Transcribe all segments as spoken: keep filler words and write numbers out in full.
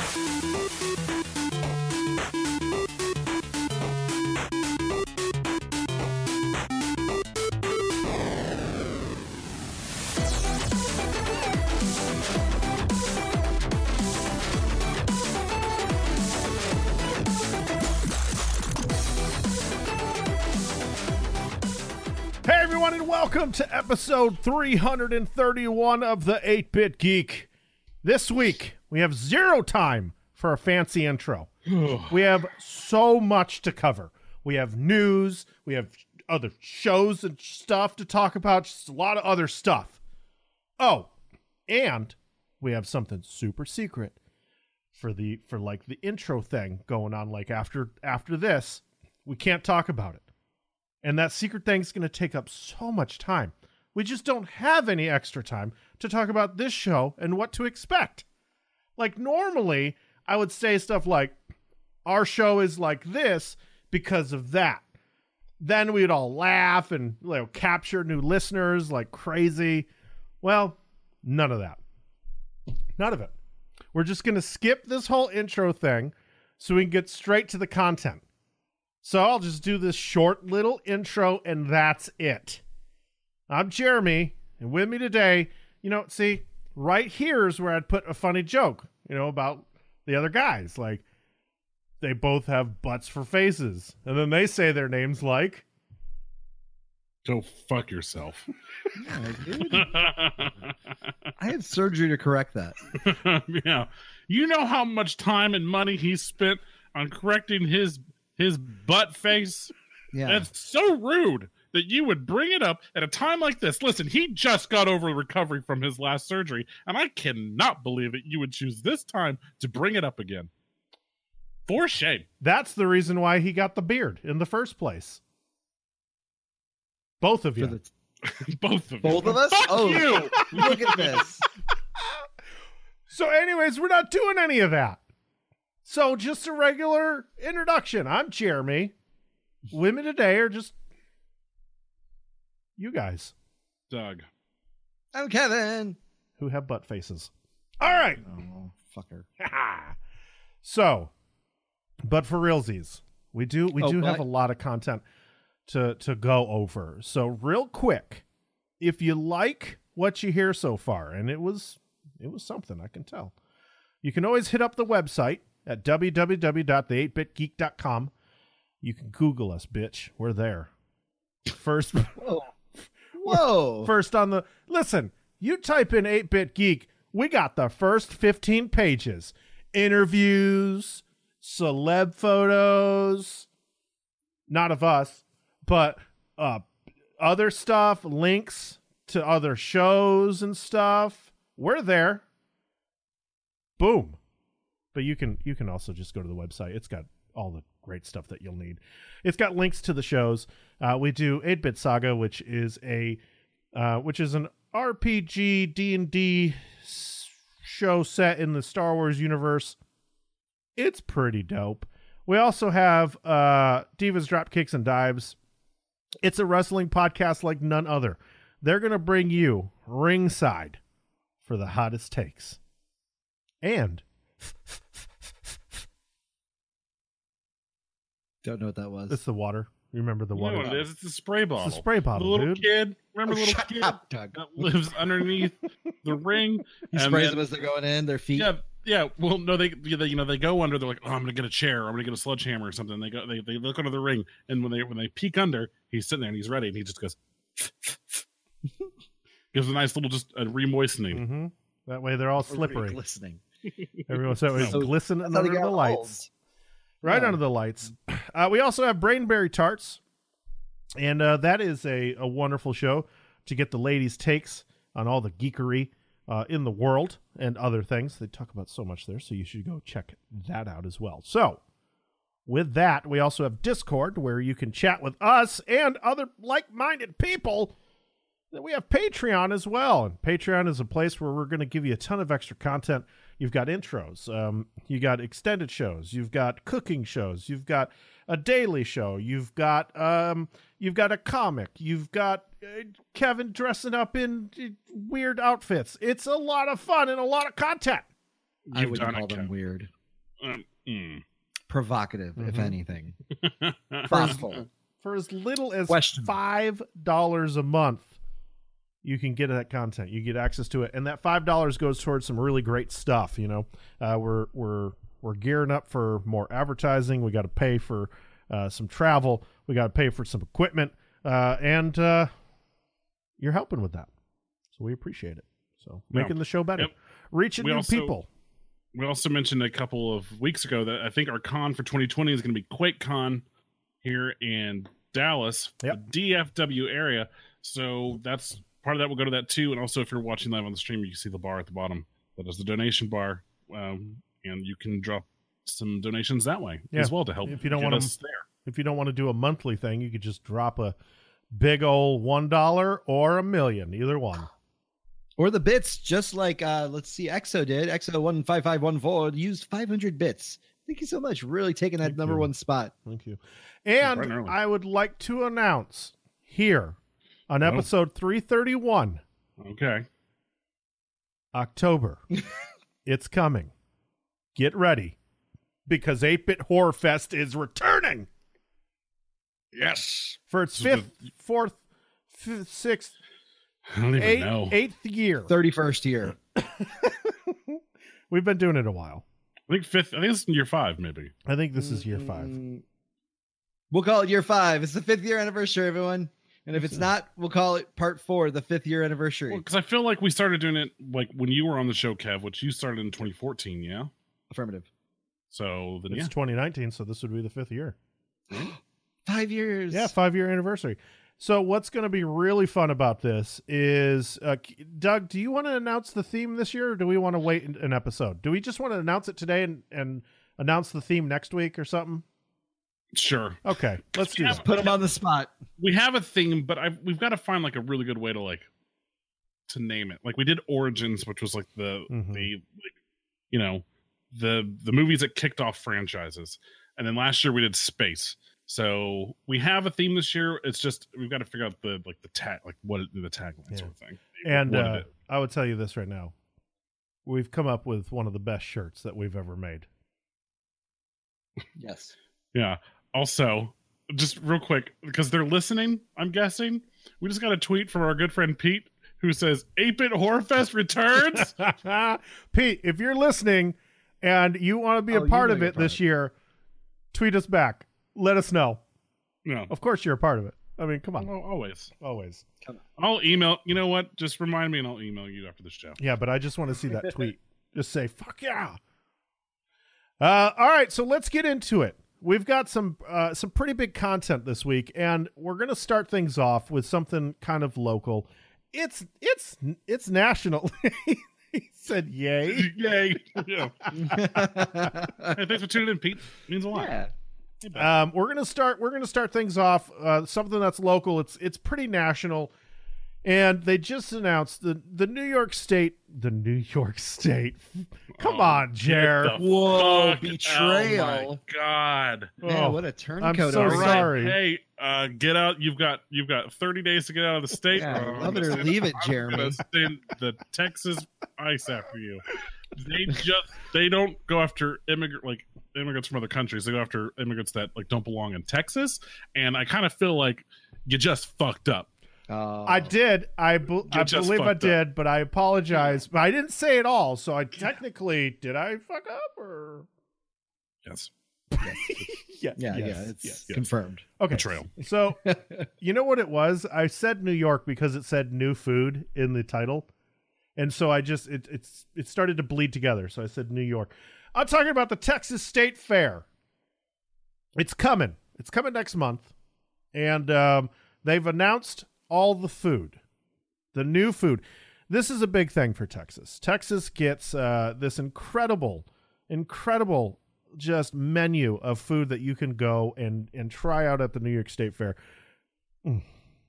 And welcome to episode three hundred thirty-one of the eight-Bit Geek. This week, we have zero time for a fancy intro. We have so much to cover. We have news, we have other shows and stuff to talk about, just a lot of other stuff. Oh, and we have something super secret for the for like the intro thing going on like after after this. We can't talk about it. And that secret thing's going to take up so much time. We just don't have any extra time to talk about this show and what to expect. Like, normally, I would say stuff like, our show is like this because of that. Then we'd all laugh and, you know, capture new listeners like crazy. Well, none of that. None of it. We're just going to skip this whole intro thing so we can get straight to the content. So I'll just do this short little intro, and that's it. I'm Jeremy, and with me today, you know, see, right here is where I'd put a funny joke, you know, about the other guys. Like, they both have butts for faces, and then they say their names like... Go fuck yourself. Yeah, dude. I had surgery to correct that. Yeah. You know how much time and money he spent on correcting his... his butt face. Yeah. That's so rude that you would bring it up at a time like this. Listen, he just got over recovery from his last surgery, and I cannot believe that you would choose this time to bring it up again. For shame. That's the reason why he got the beard in the first place. Both of you. The... Both of Both you. of us? Fuck oh, you. Look at this. So anyways, we're not doing any of that. So just a regular introduction. I'm Jeremy. Women today are just you guys. Doug. I'm Kevin. Who have butt faces. All right. Oh, fucker. So, but for realsies, we do we Oh, do have what? a lot of content to to go over. So real quick, if you like what you hear so far, and it was it was something, I can tell, you can always hit up the website at w w w dot the eight bit geek dot com. You can Google us, bitch. We're there. First, Whoa. Whoa. first on the... Listen, you type in eight-Bit Geek, we got the first fifteen pages. Interviews, celeb photos, not of us, but uh, other stuff, links to other shows and stuff. We're there. Boom. But you can you can also just go to the website. It's got all the great stuff that you'll need. It's got links to the shows. Uh, we do eight-Bit Saga, which is a uh, which is an R P G D and D show set in the Star Wars universe. It's pretty dope. We also have uh, Divas, Dropkicks, and Dives. It's a wrestling podcast like none other. They're going to bring you ringside for the hottest takes. And Don't know what that was. it's the water. You remember the You water? know what it is? It's a spray bottle. It's a spray bottle, The little dude. kid. Remember Oh, the little shut kid up, Doug. that lives underneath the ring? He And sprays then- them as they're going in, their feet. Yeah, yeah. Well, no, they, they, you know, they go under. They're like, oh, I'm gonna get a chair. I'm gonna get a sledgehammer or something. They go, they, they look under the ring, and when they, when they peek under, he's sitting there and he's ready, and he just goes, gives a nice little just a remoistening. Mm-hmm. That way they're all Everybody slippery. Glistening. Everyone so it's So glistening That's how they under get the all lights. Right Yeah. under the lights. Uh, we also have Brainberry Tarts. And uh, that is a, a wonderful show to get the ladies' takes on all the geekery uh, in the world and other things. They talk about so much there, so you should go check that out as well. So, with that, we also have Discord, where you can chat with us and other like-minded people. Then we have Patreon as well. And Patreon is a place where we're going to give you a ton of extra content. You've got intros. Um, you got extended shows. You've got cooking shows. You've got a daily show. You've got um, you've got a comic. You've got uh, Kevin dressing up in uh, weird outfits. It's a lot of fun and a lot of content. I You've wouldn't done call it, them Kevin. weird. Um, mm. Provocative, if Mhm. anything. For as, Thoughtful. for as little as Questionable. five dollars a month, you can get that content. You get access to it, and that five dollars goes towards some really great stuff. You know, uh, we're we're we're gearing up for more advertising. We got to pay for uh, some travel. We got to pay for some equipment, uh, and uh, you're helping with that. So we appreciate it. So Yeah. making the show better, Yep. reaching We new also- people. We also mentioned a couple of weeks ago that I think our con for twenty twenty is going to be QuakeCon here in Dallas, Yep. the D F W area. So that's part of that. We'll go to that too. And also, if you're watching live on the stream, you can see the bar at the bottom. That is the donation bar, um, and you can drop some donations that way Yeah. as well to help. If you don't get wanna- us there. If you don't want to do a monthly thing, you could just drop a big old one dollar or a million, either one. Or the bits, just like, uh, let's see, Exo did. Exo one five five one four used five hundred bits. Thank you so much. Really taking that Thank number you. one spot. Thank you. bright And and early. I would like to announce here on Oh. episode three thirty-one, Okay. October, it's coming. Get ready, because eight bit Horror Fest is returning Yes. for its This is fifth, fourth, fifth, sixth, I don't even eighth, know. eighth year. thirty-first year. We've been doing it a while. I think fifth. I think it's year five, maybe. I think this is year five. Mm, We'll call it year five. It's the fifth year anniversary, everyone. And if it's not, we'll call it part four, the fifth year anniversary. Because I feel like we started doing it like when you were on the show, Kev, which you started in twenty fourteen, yeah. Affirmative. So then, It's yeah. twenty nineteen, so this would be the fifth year. Five years. Yeah, five year anniversary. So what's going to be really fun about this is, uh, Doug, do you want to announce the theme this year, or do we want to wait an- an episode? Do we just want to announce it today and, and announce the theme next week or something? Sure. Okay, let's do Yeah, that. Put them on the spot. We have a theme, but I we've got to find like a really good way to like to name it. Like we did Origins, which was like the Mhm. the like you know the the movies that kicked off franchises, and then last year we did Space. So we have a theme this year. It's just we've got to figure out the like the tag like what the tagline Yeah. sort of thing. And What uh, it- I would tell you this right now. We've come up with one of the best shirts that we've ever made. Yes. yeah. Also, just real quick because they're listening. I'm guessing we just got a tweet from our good friend Pete who says eight bit Horror Fest returns. Pete, if you're listening and you want to be Oh, a you part know of you're it part this of it. year, tweet us back. Let us know. No, Of course, you're a part of it. I mean, come on. Well, always. Always. I'll email. You know what? Just remind me, and I'll email you after the show. Yeah, but I just want to see that tweet. Just say, fuck yeah. Uh, all right, so let's get into it. We've got some uh, some pretty big content this week, and we're going to start things off with something kind of local. It's it's it's national. He said, "Yay!" Yay! Yeah. Hey, thanks for tuning in, Pete. Means a lot. Yeah. Hey, bud. Um, we're gonna start. We're gonna start things off. Uh, something that's local. It's it's pretty national, and they just announced the the New York State. The New York State. Come Oh, on, get Jer. the Whoa, fuck- betrayal. Oh my god! Man, Oh, what a I'm turncoat. so All already. right, sorry. Hey, uh, get out! You've got you've got thirty days to get out of the state. Yeah, or I'm love it gonna or send- leave it, I'm Jeremy. gonna send the Texas ice after you. They just they don't go after immigrant like immigrants from other countries. They go after immigrants that like don't belong in Texas. And I kind of feel like you just fucked up. Oh. I did. I, be- I just believe I fucked up. did, but I apologize. But I didn't say it all, so I technically did. I fuck up or Yes, yeah, Yeah, yes, yeah, it's yes. confirmed. Okay. betrayal. So you know what it was? I said New York because it said new food in the title, and so I just it it's it started to bleed together. So I said New York. I'm talking about the Texas State Fair. It's coming. It's coming next month, and um, they've announced all the food, the new food. This is a big thing for Texas. Texas gets uh, this incredible, incredible just menu of food that you can go and and try out at the New York State Fair. Mm.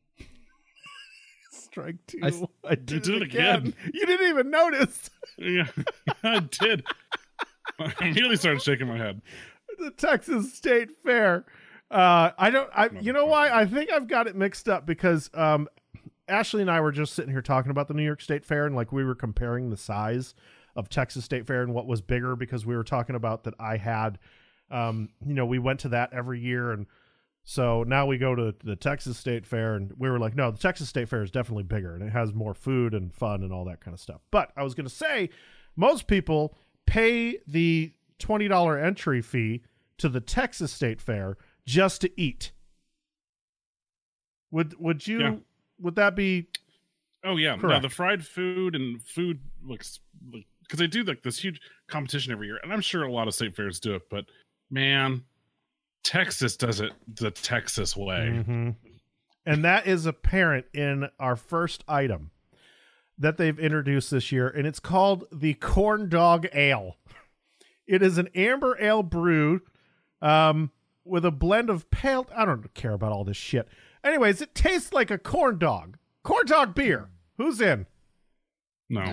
Strike two. I s- I did, You did it it again. again. You didn't even notice. Yeah, I did. I immediately started shaking my head. The Texas State Fair. Uh, I don't. I. You know why? I think I've got it mixed up because um, Ashley and I were just sitting here talking about the New York State Fair and like we were comparing the size of Texas State Fair and what was bigger, because we were talking about that I had, um, you know, we went to that every year. And so now we go to the Texas State Fair and we were like, no, the Texas State Fair is definitely bigger and it has more food and fun and all that kind of stuff. But I was going to say, most people pay the twenty dollars entry fee to the Texas State Fair just to eat. Would, would you, yeah. would that be? Oh yeah, correct? No, the fried food and food looks like, because they do like this huge competition every year, and I'm sure a lot of state fairs do it, but man, Texas does it the Texas way. Mm-hmm. And that is apparent in our first item that they've introduced this year, and it's called the Corn Dog Ale. It is an amber ale brew um, with a blend of pale. I don't care about all this shit. Anyways, it tastes like a corn dog. Corn dog beer. Who's in? No.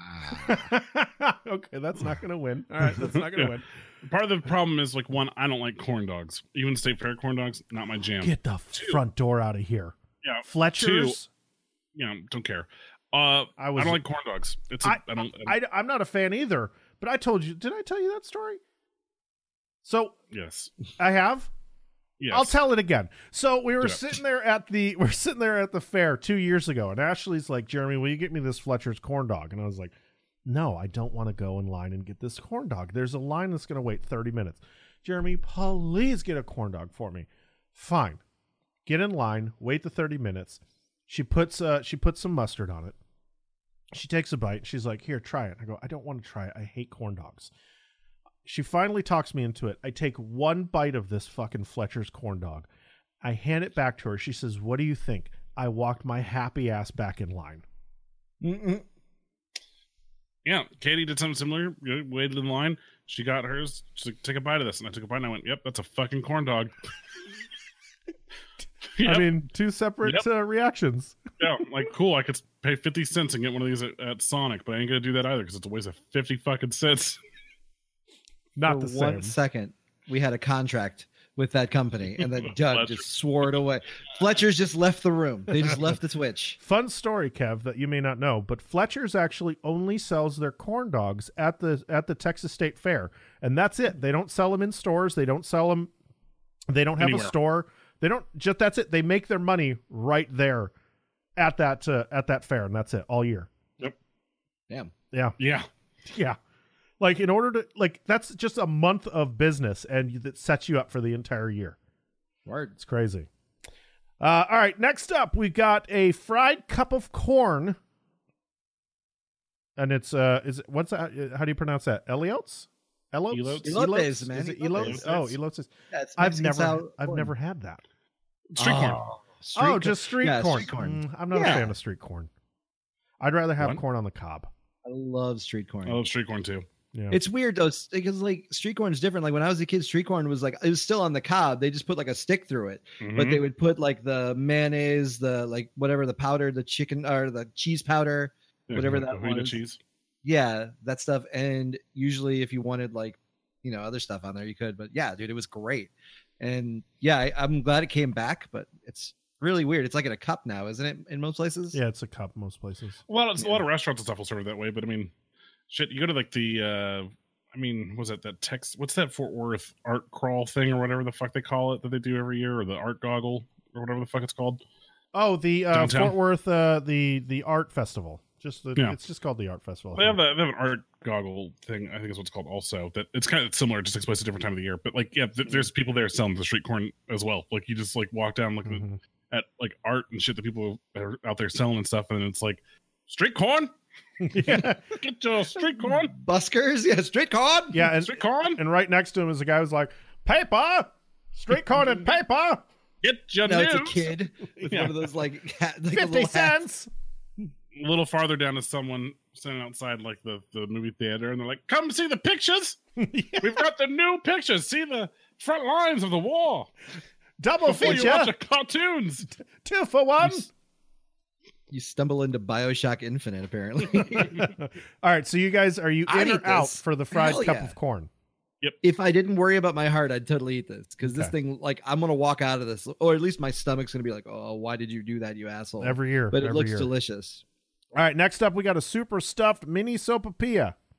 Ah. Okay, that's not going to win. All right, that's not going to Yeah. win. Part of the problem is, like, one, I don't like corn dogs. Even state fair corn dogs, not my jam. Get the Two. front door out of here. Yeah. Fletcher's. You know, don't care. Uh, I was. I don't like corn dogs. It's. A, I, I don't. I, I'm not a fan either. But I told you. Did I tell you that story? So yes. I have. Yes. I'll tell it again. So we were Yeah. sitting there at the we're sitting there at the fair two years ago, and Ashley's like, "Jeremy, will you get me this Fletcher's corn dog?" And I was like, "No, I don't want to go in line and get this corn dog. There's a line that's going to wait thirty minutes. Jeremy, please get a corn dog for me." Fine. Get in line, wait the thirty minutes. She puts uh she puts some mustard on it. She takes a bite. She's like, "Here, try it." I go, "I don't want to try it. I hate corn dogs." She finally talks me into it. I take one bite of this fucking Fletcher's corn dog. I hand it back to her. She says, "What do you think?" I walked my happy ass back in line. Mm-mm. Yeah, Katie did something similar. Waited in line. She got hers. She's like, "Take a bite of this," and I took a bite, and I went, "Yep, that's a fucking corn dog." Yep. I mean, two separate Yep. uh, reactions. Yeah, like, cool. I could pay fifty cents and get one of these at, at Sonic, but I ain't gonna do that either because it's a waste of fifty fucking cents. Not For the one same. second, we had a contract with that company, and then Doug Fletcher. just swore it away. Fletcher's just left the room. They just left the Twitch. Fun story, Kev, that you may not know, but Fletcher's actually only sells their corn dogs at the at the Texas State Fair, and that's it. They don't sell them in stores. They don't sell them. They don't have Anywhere. a store. They don't. Just that's it. They make their money right there at that uh, at that fair, and that's it all year. Damn. Yeah, Yeah. yeah. Like in order to like that's just a month of business, and that sets you up for the entire year. Word. It's crazy. Uh, all right, next up, we got a fried cup of corn, and it's uh, is it, what's that? How do you pronounce that? Eliotes? Elotes? Elotes. Elotes, man. Is it Elotes. elotes? Oh, elotes. Yeah, it's I've Mexican never, style I've corn. never had that. Street corn. Oh, street oh, corn. just street Yeah, corn. street corn. Mm, I'm not a Yeah. fan of street corn. I'd rather have What? corn on the cob. I love street corn. I love street corn too. Yeah. It's weird though, s- because like street corn is different. Like when I was a kid, street corn was like it was still on the cob. They just put like a stick through it, but Mhm. they would put like the mayonnaise, the like whatever the powder, the chicken or the cheese powder, Yeah, whatever like that Fajita was. cheese. yeah, that stuff. And usually, if you wanted like you know other stuff on there, you could. But yeah, dude, it was great. And yeah, I, I'm glad it came back, but it's really weird. It's like in a cup now, isn't it? In most places. yeah, it's a cup most places. Well, it's a lot of restaurants and stuff will serve it that way, but I mean, shit, you go to like the, uh, I mean, what was that that Tex? What's that Fort Worth art crawl thing or whatever the fuck they call it that they do every year, or the art goggle or whatever the fuck it's called? Oh, the uh, Downtown. Fort Worth, uh, the the art festival. Just the, Yeah. it's just called the art festival. I They have, think. a, they have an art goggle thing. I think is what it's called. Also, that it's kind of similar, just takes place at a different time of the year. But like, yeah, th- there's people there selling the street corn as well. Like, you just like walk down, look Mhm. at, at like art and shit that people are out there selling and stuff, and it's like street corn. yeah, Get your street corn. Buskers, yeah, street corn. yeah, and Street corn. and right next to him is a guy who's like, paper, street corn and paper, Get your No, news. it's a kid with Yeah. one of those like, hat, like a fifty little hat. cents. A little farther down is someone standing outside like the, the movie theater, and they're like, "Come see the pictures. Yeah. We've got the new pictures. See the front lines of the war Double before you watch feature, the cartoons." two for one. You stumble into Bioshock Infinite, apparently. All right, so you guys, are you I'd in or eat out this. for the fried Hell cup yeah. of corn? If I didn't worry about my heart, I'd totally eat this because this Okay. thing, like, I'm gonna walk out of this, or at least my stomach's gonna be like, "Oh, why did you do that, you asshole?" Every year, but it every looks year. delicious. All right, next up we got a super stuffed mini sopapilla.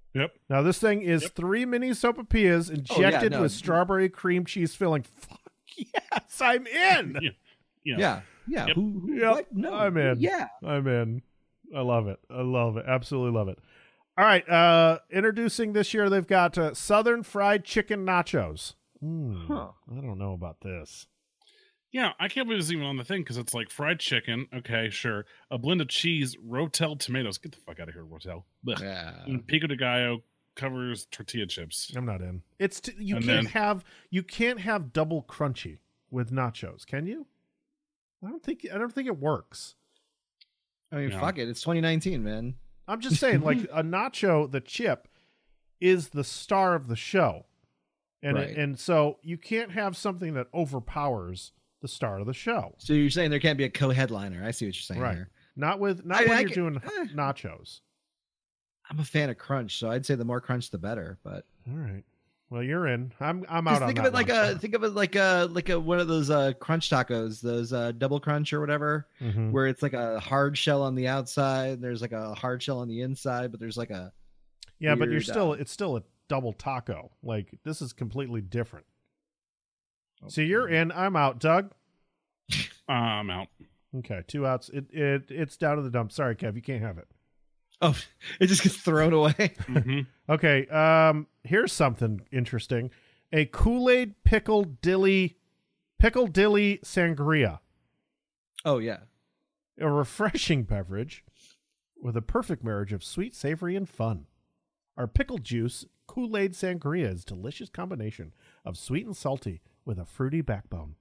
Yep. Now this thing is Yep. three mini sopapillas injected no. with strawberry cream cheese filling. Fuck yes, I'm in. Yeah. Yeah. Yeah. Yeah. Yep. Who, who Yep. what? No. I'm in. Yeah. I'm in. I love it. I love it. Absolutely love it. All right. Uh, introducing this year, they've got uh, Southern Fried Chicken Nachos. Mm, Huh. I don't know about this. Yeah, I can't believe it's even on the thing because it's like fried chicken. Okay, sure. A blend of cheese, Rotel tomatoes. Get the fuck out of here, Rotel. Blech. Yeah. And pico de gallo covers tortilla chips. I'm not in. It's t- you And can't then- have you can't have double crunchy with nachos, can you? I don't think I don't think it works. I mean, Yeah. fuck it. It's twenty nineteen, man. I'm just saying, like a nacho, the chip is the star of the show, and Right. it, and so you can't have something that overpowers the star of the show. So you're saying there can't be a co-headliner? I see what you're saying Right. here. Not with not I- when I you're can- doing eh. nachos. I'm a fan of crunch, so I'd say the more crunch, the better. But All right. Well, you're in. I'm I'm out just on think of that it like one. a think of it like a like a one of those uh, crunch tacos, those uh, double crunch or whatever, Mhm. where it's like a hard shell on the outside. There's like a hard shell on the inside, but there's like a Yeah, but you're weird, still uh, it's still a double taco. Like this is completely different. So you're in. I'm out. Doug. I'm out. Okay, two outs. It it it's down to the dump. Sorry, Kev, you can't have it. oh, it just gets thrown away. Mhm. Okay, um, here's something interesting: a Kool-Aid pickle dilly, pickle dilly sangria, Oh yeah, a refreshing beverage with a perfect marriage of sweet, savory, and fun. Our pickle juice Kool-Aid sangria is a delicious combination of sweet and salty with a fruity backbone.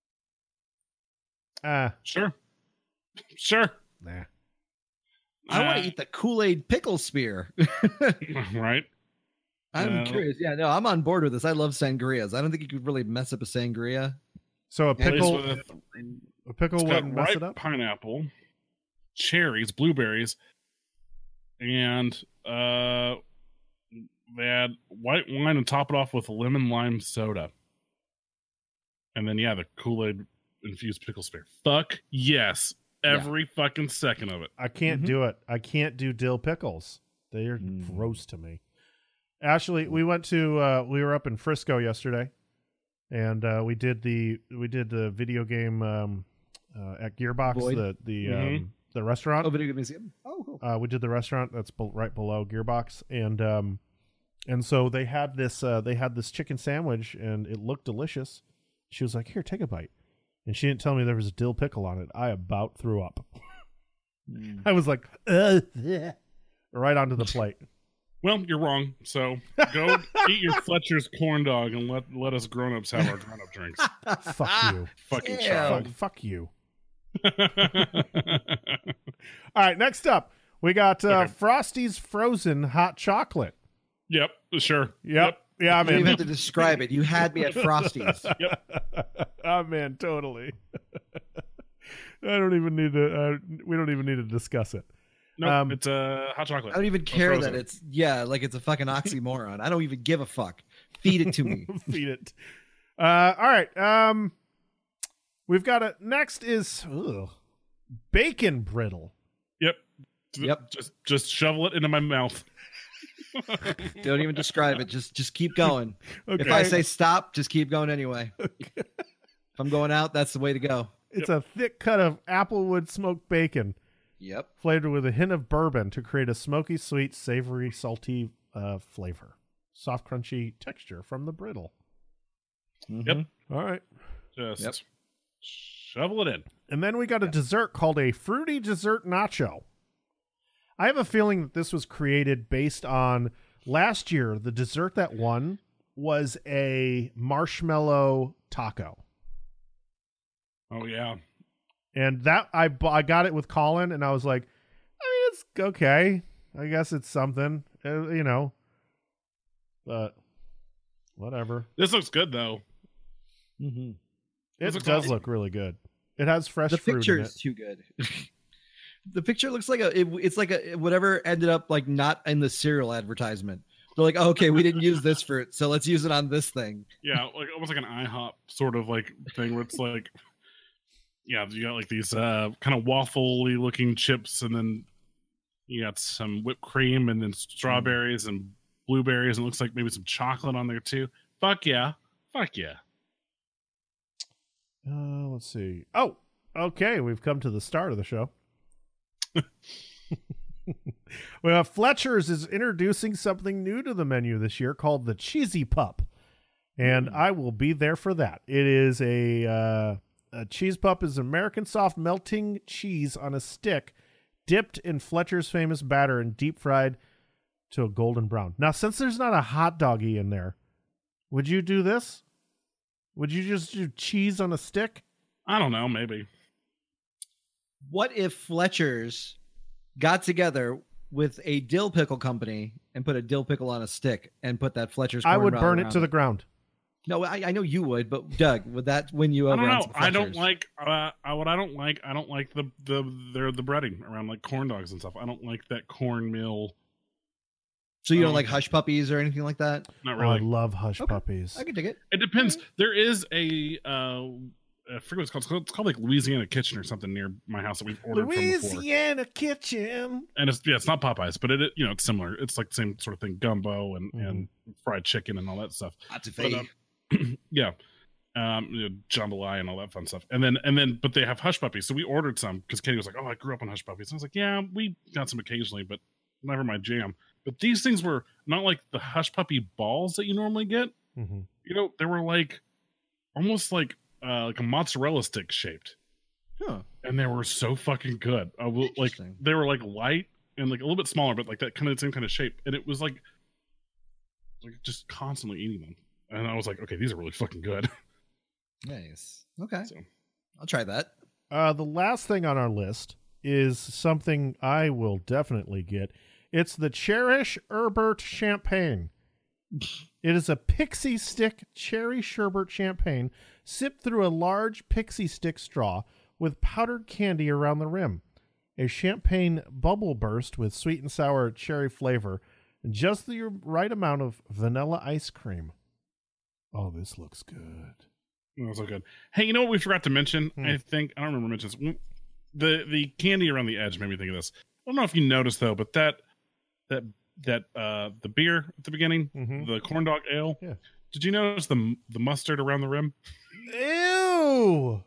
Ah, Sure. Sure. nah. I want Uh, to eat the Kool-Aid pickle spear. Right. I'm Uh, curious. Yeah, no, I'm on board with this. I love sangrias. I don't think you could really mess up a sangria. So a Yeah, pickle, Plays with- a pickle It's got wouldn't mess ripe it up. pineapple, cherries, blueberries, and uh, they add white wine and top it off with lemon lime soda. And then yeah, the Kool-Aid infused pickle spear. Fuck yes, every fucking second of it. I can't Mhm. do it. I can't do dill pickles. They are Mm. gross to me. Ashley, we went to uh, we were up in Frisco yesterday, and uh, we did the we did the video game um, uh, at Gearbox, Void? the the Mhm. um, the restaurant. Oh, video game museum. Oh, cool. Uh, we did the restaurant that's be- right below Gearbox, and um, and so they had this uh, they had this chicken sandwich, and it looked delicious. She was like, "Here, take a bite," and she didn't tell me there was a dill pickle on it. I about threw up. Mm. I was like, Ugh, bleh," right onto the plate. Well, you're wrong. So go eat your Fletcher's corn dog and let let us grown ups have our grown up drinks. Fuck you. Fucking Ew. child. Fuck, fuck you. All right, next up, we got uh, Okay. Frosty's frozen hot chocolate. Yep, sure. Yep. Yeah, You I'm didn't even in. have to describe it. You had me at Frosty's. I'm in, totally. I don't even need to, uh, we don't even need to discuss it. No, Um, it's a uh, hot chocolate. I don't even care frozen. that it's yeah, like it's a fucking oxymoron. I don't even give a fuck. Feed it to me. Feed it. Uh, all right. Um, we've got a, next is ugh, bacon brittle. Yep. Yep. Just just shovel it into my mouth. Don't even describe it. Just just keep going. Okay. If I say stop, just keep going anyway. If I'm going out, that's the way to go. It's a thick cut of applewood smoked bacon Yep. flavored with a hint of bourbon to create a smoky, sweet, savory, salty uh, flavor. Soft, crunchy texture from the brittle. Mhm. All right. Just Yep. shovel it in. And then we got a dessert called a fruity dessert nacho. I have a feeling that this was created based on last year. The dessert that won was a marshmallow taco. Oh yeah. And that I bu- I got it with Colin, and I was like, I mean, it's okay. I guess it's something, uh, you know. But whatever. This looks good though. Mm-hmm. It Does it does cost- look really good. It has fresh The fruit picture in is it. too good. The picture looks like a. It, it's like a whatever ended up like not in the cereal advertisement. They're like, oh, okay, we didn't use this fruit, so let's use it on this thing. Yeah, like almost like an IHOP sort of like thing where it's like, yeah, you got like these uh kind of waffly looking chips, and then You got some whipped cream and then strawberries mm. and blueberries, and it looks like maybe some chocolate on there too. Fuck yeah. Fuck yeah. Uh, let's see. Oh, okay. We've come to the start of the show. Well, Fletcher's is introducing something new to the menu this year called the Cheesy Pup. And mm. I will be there for that. It is a, uh, a cheese pup is American soft melting cheese on a stick dipped in Fletcher's famous batter and deep fried to a golden brown. Now, since there's not a hot doggy in there, would you do this? Would you just do cheese on a stick? I don't know, maybe. What if Fletcher's got together with a dill pickle company and put a dill pickle on a stick and put that Fletcher's corn I would brown burn it around to the ground. No, I, I know you would, but Doug, would that win you over? I don't on know. some I don't Fletchers? like uh, I, what I don't like. I don't like the the the, the breading around like corn dogs and stuff. I don't like that cornmeal. So you don't um, like hush puppies or anything like that? Not Oh, really. I love hush Okay. puppies. I can dig it. It depends. There is a uh, I forget what it's called. It's called, it's called like Louisiana Kitchen or something near my house that we've ordered from before. Louisiana Kitchen. And it's yeah, it's not Popeyes, but it it- you know it's similar. It's like the same sort of thing, gumbo and Mhm. and fried chicken and all that stuff. That's a But, um, yeah, um, you know, jambalaya and all that fun stuff. And then and then, but they have hush puppies. So we ordered some because Katie was like, "Oh, I grew up on hush puppies." And I was like, "Yeah, we got some occasionally, but never my jam." But these things were not like the hush puppy balls that you normally get. Mm-hmm. You know, they were like almost like uh, like a mozzarella stick shaped, Huh. and they were so fucking good. I will like Interesting. they were like light and like a little bit smaller, but like that kind of the same kind of shape. And it was like like just constantly eating them. And I was like, okay, these are really fucking good. Nice. Okay. So, I'll try that. Uh, the last thing on our list is something I will definitely get. It's the Cherish Herbert Champagne. It is a pixie stick cherry sherbet champagne sipped through a large pixie stick straw with powdered candy around the rim. A champagne bubble burst with sweet and sour cherry flavor and just the right amount of vanilla ice cream. Oh, this looks good. it was so good. Hey, you know what we forgot to mention? Hmm. I think I don't remember mentioning this. The the candy around the edge made me think of this. I don't know if you noticed though, but that that that uh the beer at the beginning, Mhm. the corn dog ale. Yeah. Did you notice the the mustard around the rim? Ew!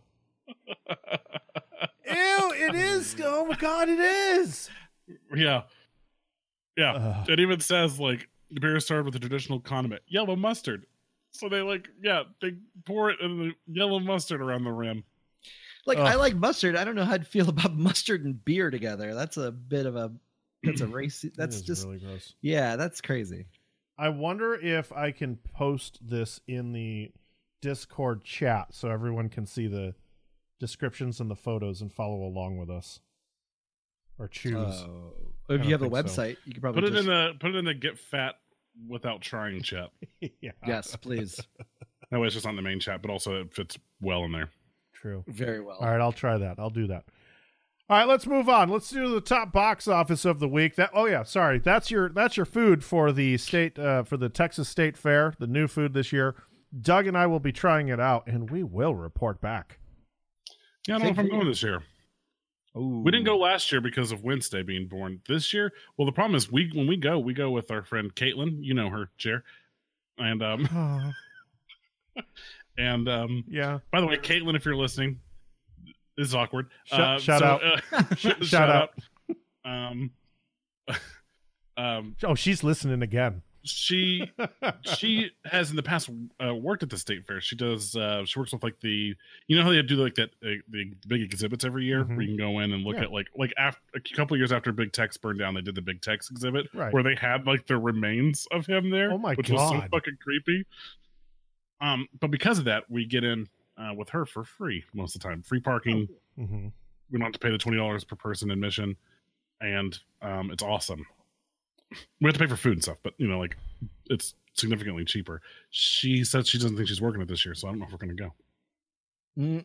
Ew, it is. Oh my God, it is. Yeah. Yeah. Ugh. It even says like the beer is served with a traditional condiment, yellow mustard. So they like, yeah, they pour it in the yellow mustard around the rim. Like I Ugh. like mustard. I don't know how to feel about mustard and beer together. That's a bit of a that's a race. It That's is just really gross. yeah, that's crazy. I wonder if I can post this in the Discord chat so everyone can see the descriptions and the photos and follow along with us. Or choose. Oh. I If don't you have a think so. website, you could probably Put it just, in the put it in the get fat without trying chat. Yeah. yes, please. That way it's just on the main chat, but also it fits well in there. True. Very well. All right, I'll try that. I'll do that. All right, let's move on. Let's do the top box office of the week. That oh yeah, sorry. That's your that's your food for the state uh, for the Texas State Fair, the new food this year. Doug and I will be trying it out, and we will report back. Yeah, I don't know if I'm going this year. Ooh. We didn't go last year because of Wednesday being born. This year, well, the problem is we when we go, we go with our friend Caitlin. You know her, Jer. And um Oh, and um yeah. by the way, Caitlin, if you're listening, this is awkward. Shut- Uh, shout so, out. uh, Shout shout out. out. Um, um, Oh, she's listening again. she she has in the past uh, worked at the state fair. She does. Uh, she works with like the you know how they do like that uh, the big exhibits every year Mhm. where you can go in and look Yeah. at like like after a couple years after Big Tex burned down, they did the Big Tex exhibit Right. where they had like the remains of him there. Oh my which was so God. fucking creepy. Um, but because of that, we get in uh, with her for free most of the time. Free parking. Mm-hmm. We don't have to pay the twenty dollars per person admission, and um, it's awesome. We have to pay for food and stuff, but you know, like it's significantly cheaper. She said she doesn't think she's working it this year, so I don't know if we're going to go. Mm.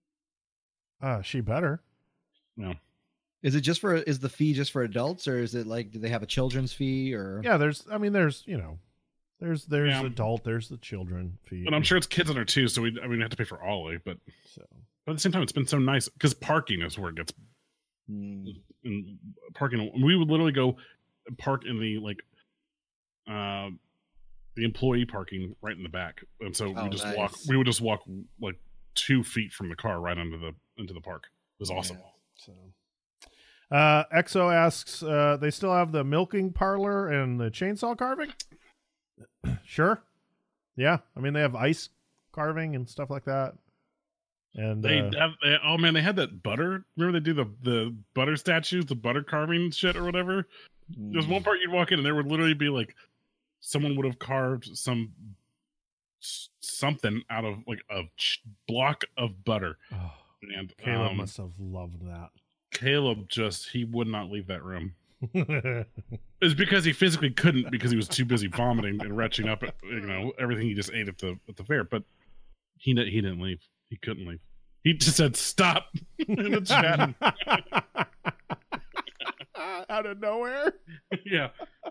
Uh, she better. No, Is it just for is the fee just for adults or is it like do they have a children's fee or Yeah, there's. I mean, there's. You know, there's there's Yeah. adult. There's the children fee. but I'm sure it's kids in there too. So we, I mean, we have to pay for Ollie, but So but at the same time, it's been so nice because parking is where it gets Mm. in parking. We would literally go park in the like uh the employee parking right in the back, and so Oh, we just nice. walk. We would just walk like two feet from the car right into the into the park. It was awesome. So, uh, Exo asks, uh, they still have the milking parlor and the chainsaw carving? Sure. Yeah. I mean, they have ice carving and stuff like that. And They, uh, have, they oh man, they had that butter. Remember they do the the butter statues, the butter carving shit or whatever. There's one part you'd walk in and there would literally be like someone would have carved some something out of like a ch- block of butter. oh, And Caleb um, must have loved that. Caleb just he would not leave that room. It's because he physically couldn't because he was too busy vomiting and retching up at, you know, everything he just ate at the at the fair. But he he didn't leave. He couldn't leave. He just said stop in the chat. Out of nowhere. Yeah.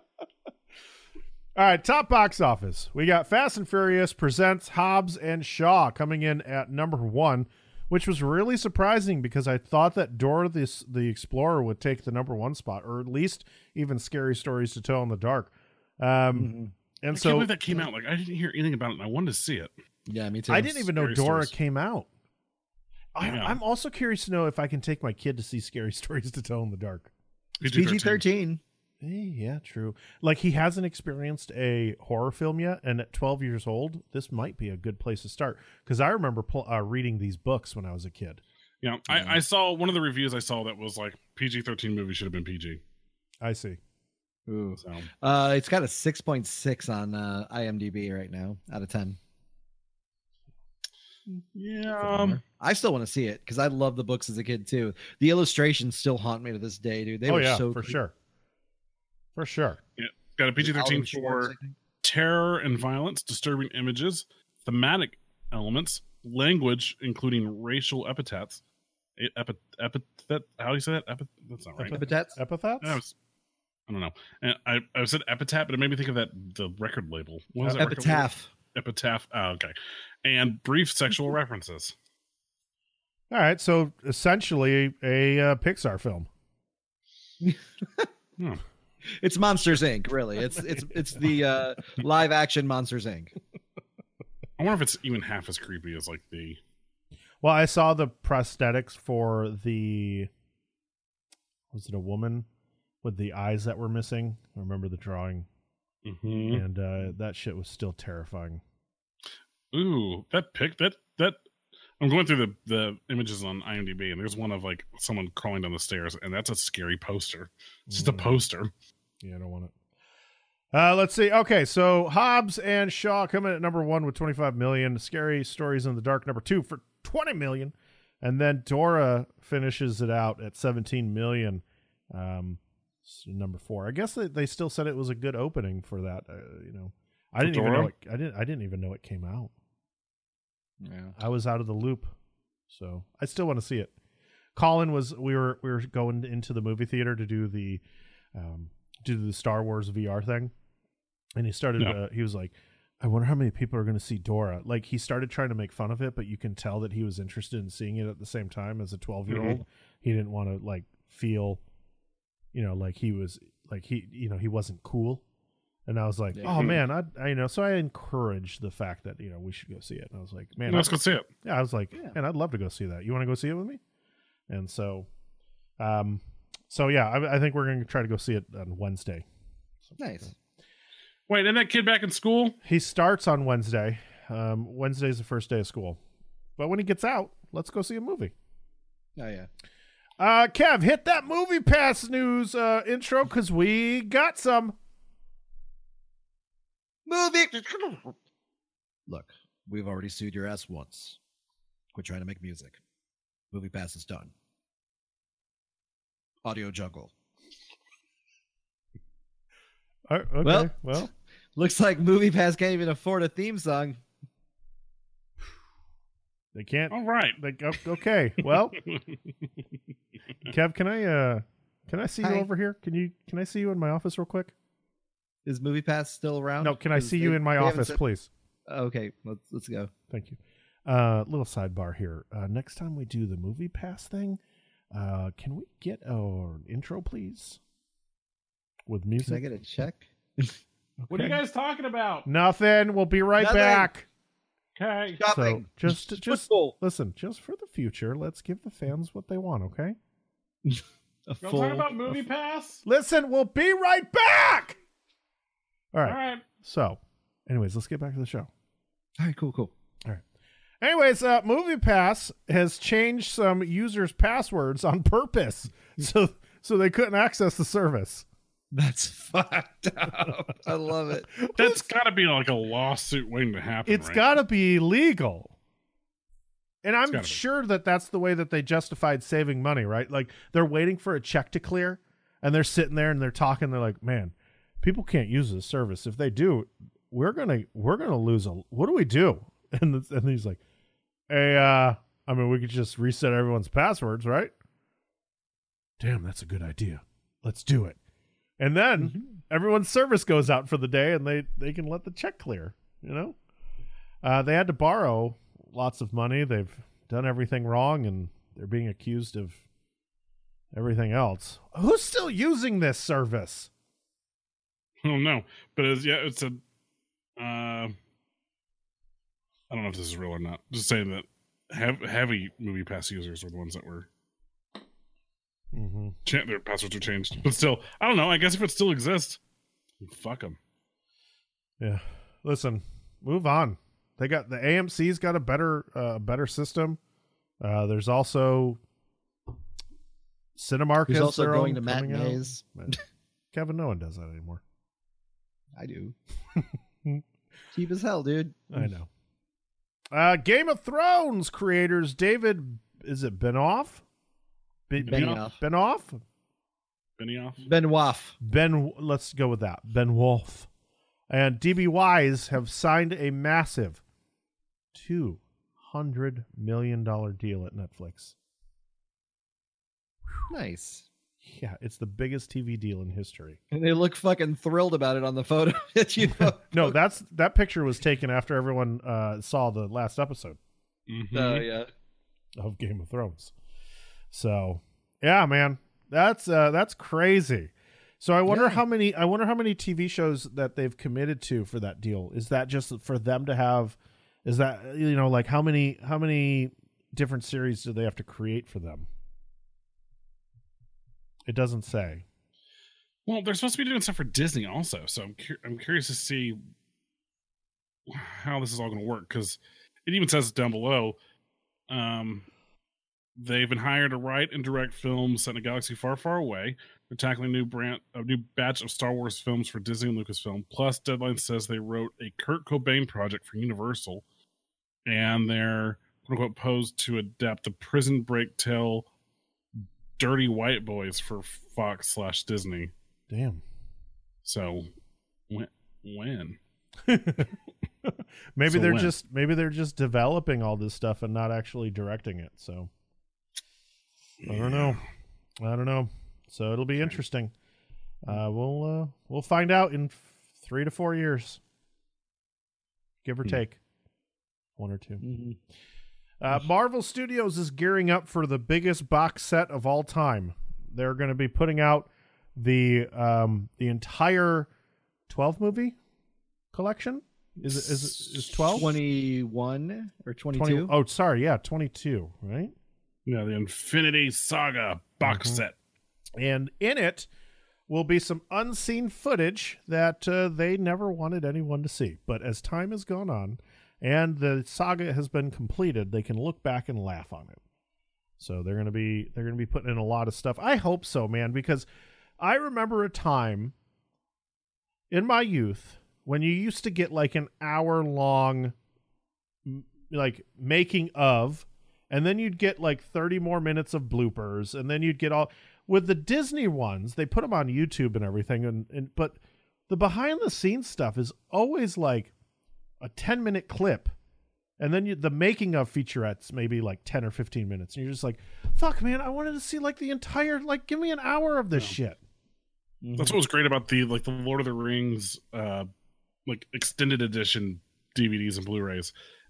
All right, top box office. We got Fast and Furious presents Hobbs and Shaw coming in at number one, which was really surprising because I thought that Dora the, the Explorer would take the number one spot, or at least even Scary Stories to Tell in the Dark. Um, Mm-hmm. and I so can't believe that came out. Like I didn't hear anything about it, and I wanted to see it. Yeah, me too. I didn't even know Scary Dora Stories. came out. I, Yeah. I'm also curious to know if I can take my kid to see Scary Stories to Tell in the Dark. It's P G thirteen. Hey, yeah, true. Like, he hasn't experienced a horror film yet, and at twelve years old, this might be a good place to start. Because I remember pl- uh, reading these books when I was a kid. Yeah, Yeah. I, I saw one of the reviews I saw that was like P G thirteen movie should have been P G. I see. Ooh. So Uh, it's got a six point six on uh, IMDb right now out of ten. yeah, um, I still want to see it because I love the books as a kid too. The illustrations still haunt me to this day, dude. They oh, were yeah, so for creepy. sure. For sure. got a P G thirteen Alvin Schwartz, for I think. terror and violence, disturbing images, thematic elements, language, including racial epithets. E- Epi- epithet? How do you say that? Epi- that's not right. Epithets? Epithets? I, was, I don't know. And I, I said epitaph, but it made me think of that the record label. What was that record label? Epitaph. Epitaph. Oh, okay. And brief sexual references. All right, so essentially a uh, Pixar film. Hmm. It's Monsters Incorporated. Really, it's it's it's the uh, live action Monsters Incorporated. I wonder if it's even half as creepy as like the. Well, I saw the prosthetics for the. Was it a woman with the eyes that were missing? I remember the drawing, Mhm. and uh, that shit was still terrifying. Ooh, that pic that that. I'm going through the the images on IMDb, and there's one of like someone crawling down the stairs, and that's a scary poster. It's just a Mm. poster. Yeah, I don't want it. Uh, let's see. Okay, so Hobbs and Shaw coming at number one with twenty-five million. Scary Stories in the Dark, number two for twenty million. And then Dora finishes it out at seventeen million. Um, so number four. I guess they, they still said it was a good opening for that. Uh, you know, I For didn't even Dora? know it, I didn't. I didn't even know it came out. Yeah. I was out of the loop, so I still want to see it. Colin was. We were we were going into the movie theater to do the, um, do the Star Wars V R thing, and he started. Yeah. Uh, he was like, "I wonder how many people are going to see Dora." Like, he started trying to make fun of it, but you can tell that he was interested in seeing it at the same time as a twelve year old. He didn't want to like feel, you know, like he was like he you know he wasn't cool. And I was like, Yeah. "Oh man, I, I you know." So I encouraged the fact that you know we should go see it. And I was like, "Man, Let's I- go see it. yeah, I was like, Yeah. man, I'd love to go see that. You want to go see it with me?" And so, um, so yeah, I, I think we're going to try to go see it on Wednesday. Nice. Wait, isn't that kid back in school? He starts on Wednesday. Um, Wednesday's the first day of school, but when he gets out, let's go see a movie. Oh yeah. Uh, Kev, hit that Movie Pass news uh, intro because we got some. Movie. Look, we've already sued your ass once. Quit trying to make music. Movie Pass is done. Audio Jungle. Uh, okay, Well- well, Looks like Movie Pass can't even afford a theme song. they can't. All right. They, o- okay, well, Kev, can I uh, can I see Hi. you over here? Can you can I see you in my office real quick? Is Movie Pass still around? No, can I 'Cause see they- you in my they haven't office, said- please? Okay, let's let's go. Thank you. Uh, little sidebar here. Uh, next time we do the Movie Pass thing, Uh, can we get our intro, please? With music. Can I get a check? What are you Okay. guys talking about? Nothing. We'll be right Nothing. back. Okay. So Shopping. just, just Football. listen. Just for the future, let's give the fans what they want. Okay. A You want to full. talk about Movie Pass? Listen. We'll be right back. All All right. right. So, anyways, let's get back to the show. All right, cool, cool. Anyways, uh, MoviePass has changed some users' passwords on purpose, so so they couldn't access the service. That's fucked up. I love it. That's got to be like a lawsuit waiting to happen. It's right? got to be legal, and I'm gotta be. sure that that's the way that they justified saving money, right? Like they're waiting for a check to clear, and they're sitting there and they're talking. They're like, "Man, people can't use this service. If they do, we're gonna we're gonna lose a. What do we do?" And the, and he's like, "Hey, uh, I mean, we could just reset everyone's passwords, right?" Damn, that's a good idea. Let's do it. And then Mm-hmm. everyone's service goes out for the day, and they they can let the check clear. You know, uh, they had to borrow lots of money. They've done everything wrong, and they're being accused of everything else. Who's still using this service? I don't know, but it's yeah, it's a. Uh, I don't know if this is real or not. Just saying that hev- heavy Movie Pass users are the ones that were Mm-hmm. cha- their passwords are changed. But still, I don't know. I guess if it still exists, fuck them. Yeah. Listen, move on. They got the A M C's got a better uh, better system. Uh, there's also Cinemark Who's has also their going own to coming out. matinees. But Kevin, no one does that anymore. I do. Cheap as hell, dude. I know. Uh, Game of Thrones creators David, is it Benoff? Ben- Benioff. Benoff? Benioff. Benoit. Ben, let's go with that. Ben Wolf and D B Wise have signed a massive two hundred million dollars deal at Netflix. Nice. Yeah, it's the biggest T V deal in history. And they look fucking thrilled about it on the photo that you know. No, that's that picture was taken after everyone uh, saw the last episode Mhm. Oh, yeah. of Game of Thrones. So, yeah, man, that's uh, that's crazy. So I wonder Yeah. how many I wonder how many T V shows that they've committed to for that deal. Is that just for them to have? Is that, you know, like how many how many different series do they have to create for them? It doesn't say. Well, they're supposed to be doing stuff for Disney also, so I'm cur- I'm curious to see how this is all going to work, because it even says down below, um, they've been hired to write and direct films set in a galaxy far, far away. They're tackling a new brand, a new batch of Star Wars films for Disney and Lucasfilm. Plus, Deadline says they wrote a Kurt Cobain project for Universal, and they're quote unquote posed to adapt the Prison Break tale Dirty White Boys for Fox slash Disney. Damn. So when when maybe So they're when? just maybe they're just developing all this stuff and not actually directing it. So I don't know. I don't know. So it'll be interesting. Uh, we'll uh, we'll find out in f- three to four years, give or Hmm. take, one or two. Mm-hmm. Uh, Marvel Studios is gearing up for the biggest box set of all time. They're going to be putting out the um, the entire twelve movie collection. Is it is it, is twelve? twenty-one or twenty-two? twenty Oh, sorry, yeah, twenty-two, right? yeah, the Infinity Saga box Mhm. set. And in it will be some unseen footage that uh, they never wanted anyone to see. But as time has gone on and the saga has been completed, they can look back and laugh on it. So they're gonna be they're gonna be putting in a lot of stuff. I hope so, man, because I remember a time in my youth when you used to get like an hour long m- like making of, and then you'd get like thirty more minutes of bloopers, and then you'd get all with the Disney ones, they put them on YouTube and everything, and, and but the behind the scenes stuff is always like a ten minute clip, and then you, the making of featurettes maybe like ten or fifteen minutes, and you're just like, fuck, man, I wanted to see like the entire, like, give me an hour of this Yeah. shit. That's what was great about the like the Lord of the Rings uh like extended edition D V Ds and Blu-rays,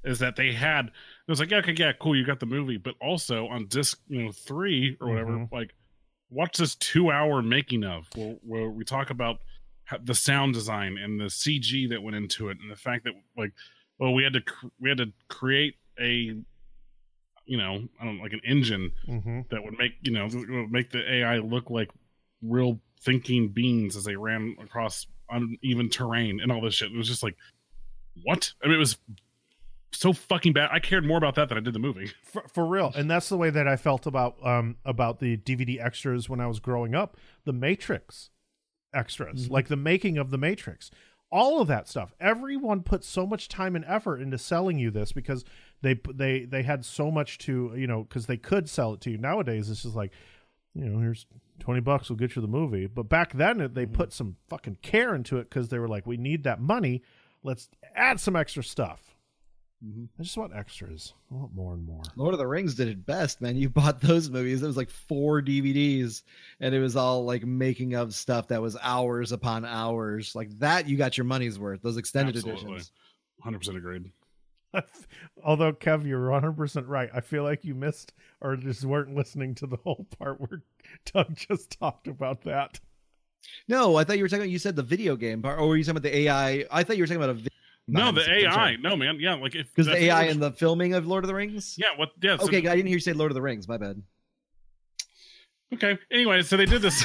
is that they had it was like, yeah, okay, yeah, cool, you got the movie, but also on disc, you know, three or whatever, Mhm. like watch this two hour making of where, where we talk about how- the sound design and the C G that went into it, and the fact that like, well, we had to cr- we had to create a, you know, I don't know, like an engine Mhm. that would make, you know, would make the A I look like real thinking beings as they ran across uneven terrain and all this shit. It was just like, what? I mean, it was so fucking bad. I cared more about that than I did the movie. For, for real, and that's the way that I felt about um about the D V D extras when I was growing up. The Matrix extras, Mhm. like the making of the Matrix, all of that stuff. Everyone put so much time and effort into selling you this because they they they had so much to, you know, because they could sell it to you. Nowadays, it's just like, you know, here's twenty bucks, we'll get you the movie. But back then, they Mhm. put some fucking care into it because they were like, we need that money. Let's add some extra stuff. Mhm. I just want extras. I want more and more. Lord of the Rings did it best, man. You bought those movies. It was like four D V Ds, and it was all like making of stuff that was hours upon hours. Like that, you got your money's worth. Those extended Absolutely. editions. one hundred percent agreed. Although, Kev, you're one hundred percent right. I feel like you missed or just weren't listening to the whole part where Doug just talked about that. No, I thought you were talking. You said the video game part, or were you talking about the A I? I thought you were talking about a. Video No, the A I. sorry. No, man. Yeah, like if Because that's the A I what- in the filming of Lord of the Rings. yeah, what? Yeah. So, Okay, I didn't hear you say Lord of the Rings. My bad. Okay. Anyway, so they did this.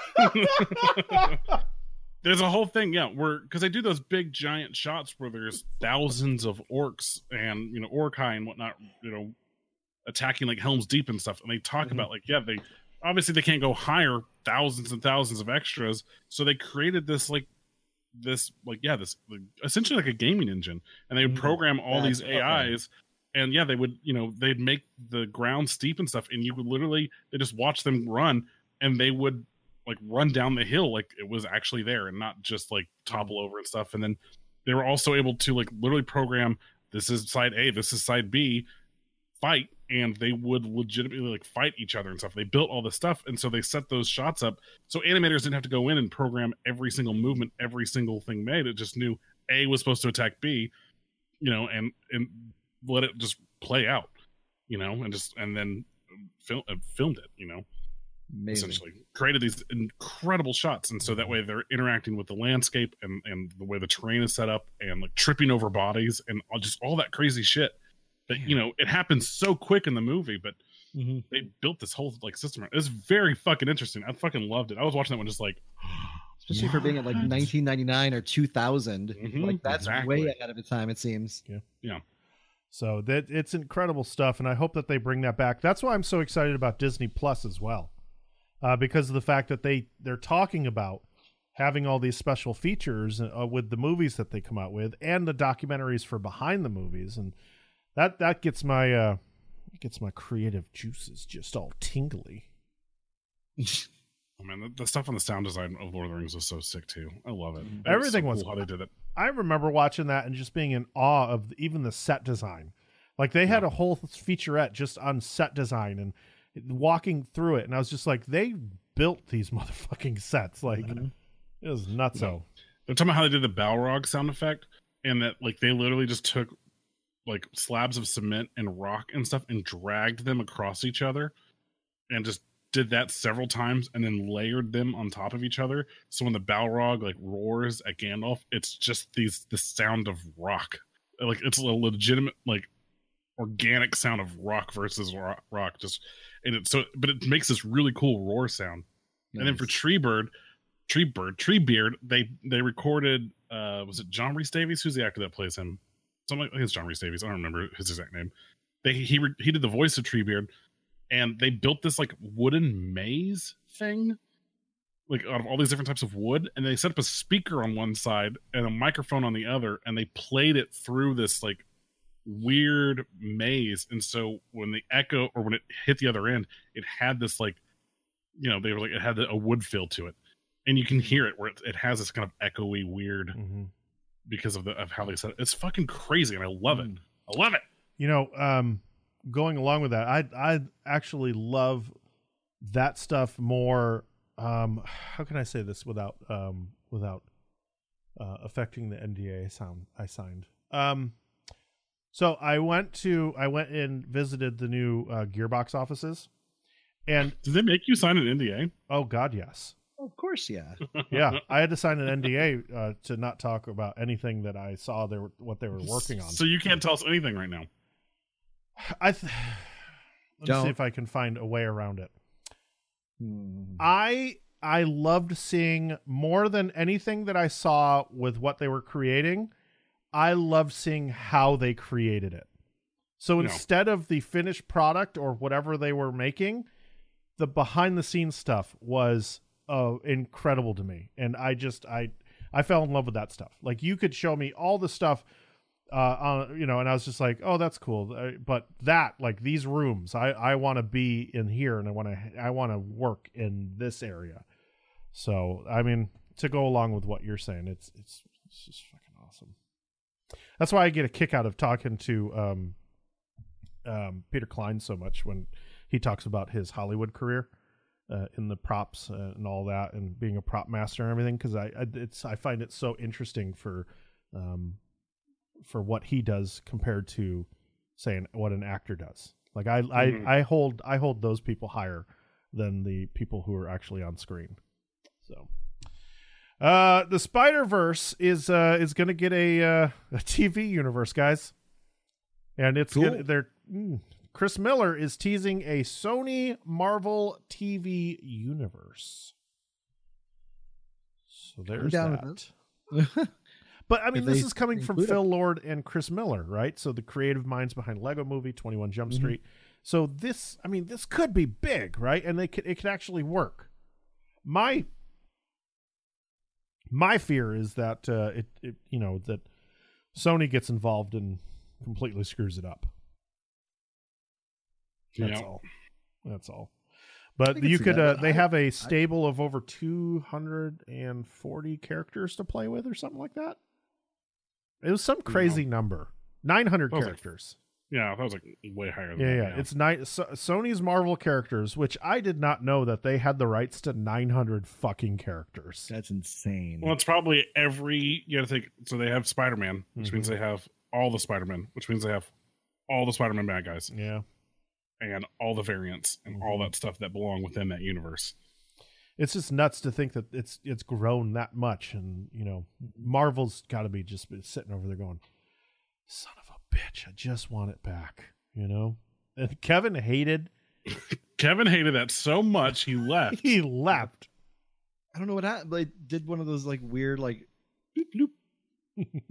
There's a whole thing, yeah, where because they do those big giant shots where there's thousands of orcs and, you know, Orcai and whatnot, you know, attacking like Helm's Deep and stuff, and they talk Mhm. about like, yeah, they obviously they can't go hire thousands and thousands of extras, so they created this like this like yeah this like, essentially like a gaming engine, and they would Mhm. program all That's- these A Is. And yeah, they would, you know, they'd make the ground steep and stuff, and you would literally, they just watch them run, and they would like run down the hill like it was actually there, and not just like topple over and stuff. And then they were also able to like literally program, this is side A, this is side B, fight, and they would legitimately like fight each other and stuff. They built all this stuff, and so they set those shots up so animators didn't have to go in and program every single movement, every single thing made. It just knew A was supposed to attack B, you know, and and let it just play out, you know, and just and then film uh, filmed it, you know, Amazing. essentially created these incredible shots, and so that way they're interacting with the landscape and and the way the terrain is set up, and like tripping over bodies and all, just all that crazy shit that, you know, it happens so quick in the movie, but Mhm. they built this whole like system. It's very fucking interesting. I fucking loved it. I was watching that one just like, Especially for being at like What? nineteen ninety-nine or two thousand. Mhm, Like that's exactly. way ahead of its time, it seems. So that it's incredible stuff, and I hope that they bring that back. That's why I'm so excited about Disney Plus as well, uh, because of the fact that they they're talking about having all these special features uh, with the movies that they come out with and the documentaries for behind the movies, and that that gets my uh, gets my creative juices just all tingly. oh man, the, the stuff on the sound design of Lord of the Rings was so sick too. I love it. It was Everything so was- cool how they did it. I remember watching that and just being in awe of even the set design. Like they had Yeah. a whole featurette just on set design and walking through it, and I was just like, they built these motherfucking sets. Like Mhm. it was nutso. They're talking about how they did the Balrog sound effect, and that like they literally just took like slabs of cement and rock and stuff and dragged them across each other, and just did that several times, and then layered them on top of each other. So when the Balrog like roars at Gandalf, it's just these the sound of rock. Like it's a legitimate like organic sound of rock versus ro- rock. Just and it so but it makes this really cool roar sound. And then for Nice. Treebird, Treebird, Treebeard, they they recorded uh was it John Rhys Davies? Who's the actor that plays him? Something like I think it's John Rhys Davies. I don't remember his exact name. They he re, he did the voice of Treebeard, and they built this like wooden maze thing, like out of all these different types of wood, and they set up a speaker on one side and a microphone on the other, and they played it through this like weird maze. And so when the echo or when it hit the other end, it had this like, you know, they were like it had a wood feel to it, and you can hear it where it, it has this kind of echoey weird Mm-hmm. because of the of how they said it. It's fucking crazy, and I love it. Mm. I love it. You know, um, going along with that, I I actually love that stuff more. Um, how can I say this without um, without uh, affecting the N D A I sound I signed? Um, So I went to I went and visited the new uh, Gearbox offices, and Did they make you sign an N D A? oh god, yes, Of course, yeah. yeah, I had to sign an N D A uh, to not talk about anything that I saw they were what they were working on. So you can't tell us anything right now. I th- let's Don't. see if I can find a way around it. Hmm. I I loved seeing more than anything that I saw with what they were creating. I loved seeing how they created it. So No. instead of the finished product or whatever they were making, the behind the scenes stuff was uh, incredible to me, and I just I I fell in love with that stuff. Like you could show me all the stuff. Uh, on, you know, and I was just like, "Oh, that's cool." Uh, but that, like these rooms, I, I want to be in here, and I want to, I want to work in this area. So, I mean, to go along with what you're saying, it's, it's, it's just fucking awesome. That's why I get a kick out of talking to um, um, Peter Klein so much when he talks about his Hollywood career uh, in the props uh, and all that, and being a prop master and everything. Because I, I, it's, I find it so interesting for. Um, for what he does compared to saying what an actor does. Like I, Mhm. I, I hold, I hold those people higher than the people who are actually on screen. So, uh, the Spider-Verse is, uh, is going to get a, uh, a T V universe, guys. And it's Cool. gonna, they're, mm, Chris Miller is teasing a Sony Marvel T V universe. So there's down that. with this. But I mean, If this they is coming from include Phil Lord and Chris Miller, right? So the creative minds behind Lego Movie, twenty-one Jump Mhm. Street. So this, I mean, this could be big, right? And they could, it could actually work. My my fear is that uh, it, it, you know, that Sony gets involved and completely screws it up. That's Yeah. all. That's all. But can you see could, that, uh, but they I- have a stable of over two hundred forty characters to play with, or something like that. It was some crazy number. nine hundred That was like- characters. Yeah, that was like way higher than Yeah, that. yeah. It's nine. So, Sony's Marvel characters, which I did not know that they had the rights to nine hundred fucking characters. That's insane. Well, it's probably every. You got to think. So they have Spider Man, which Mhm. means they have all the Spider Man, which means they have all the Spider Man bad guys Yeah. and all the variants and all Mhm. that stuff that belong within that universe. It's just nuts to think that it's it's grown that much, and you know, Marvel's got to be just sitting over there going, "Son of a bitch, I just want it back," you know. And Kevin hated. Kevin hated that so much he left. He left. I don't know what happened. They did one of those like weird like bloop, bloop.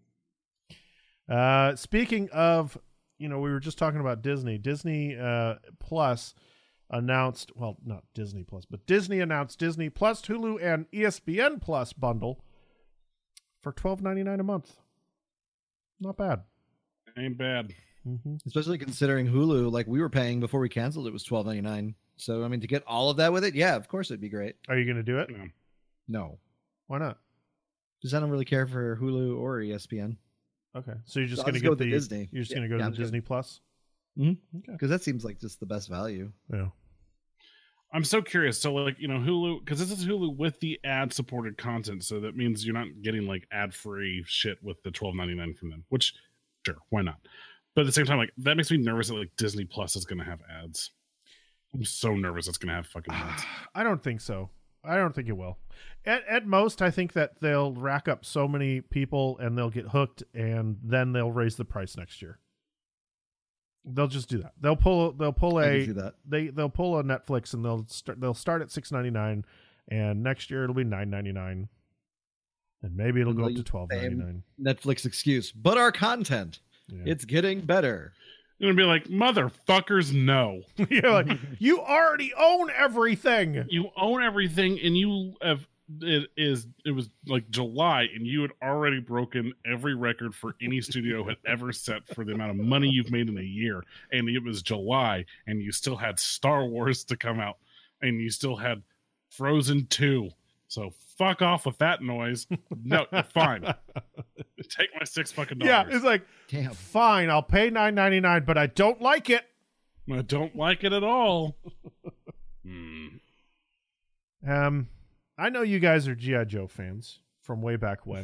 Uh, speaking of, you know, we were just talking about Disney. Disney uh, Plus announced, well, not Disney Plus, but Disney announced Disney Plus, Hulu, and E S P N Plus bundle for twelve ninety-nine a month. Not bad. Ain't bad. Mm-hmm. Especially considering Hulu, like we were paying before we canceled, it was twelve ninety nine. So I mean, to get all of that with it, yeah, of course it'd be great. Are you going to do it? Yeah. No, Why not? because I don't really care for Hulu or E S P N. Okay, so you're just So I'll going to just get go with the, the Disney. You're just Yeah, going to go yeah, to I'm the just Disney Plus. Mhm. Okay. Because that seems like just the best value. Yeah. I'm so curious. So, like, you know, Hulu, because this is Hulu with the ad supported content. So that means you're not getting like ad free shit with the twelve ninety-nine from them, which, sure, why not? But at the same time, like, that makes me nervous that like Disney Plus is going to have ads. I'm so nervous it's going to have fucking ads. I don't think so. I don't think it will. At at most, I think that they'll rack up so many people and they'll get hooked, and then they'll raise the price next year. They'll just do that. They'll pull. They'll pull I can a. see that. They they'll pull a Netflix and they'll start. They'll start at six ninety nine, and next year it'll be nine ninety nine, and maybe it'll And go they'll up to use twelve ninety nine. Netflix excuse, but our content, Yeah. it's getting better. You're going to be like, motherfuckers, no. You're like, you already own everything. You own everything and you have. It is. It was like July, and you had already broken every record for any studio had ever set for the amount of money you've made in a year. And it was July, and you still had Star Wars to come out, and you still had Frozen two. So fuck off with that noise. No, you're fine. Take my six fucking dollars. Yeah, it's like, Damn. fine, I'll pay nine ninety nine, but I don't like it. I don't like it at all. Hmm. Um, I know you guys are G I. Joe fans from way back when.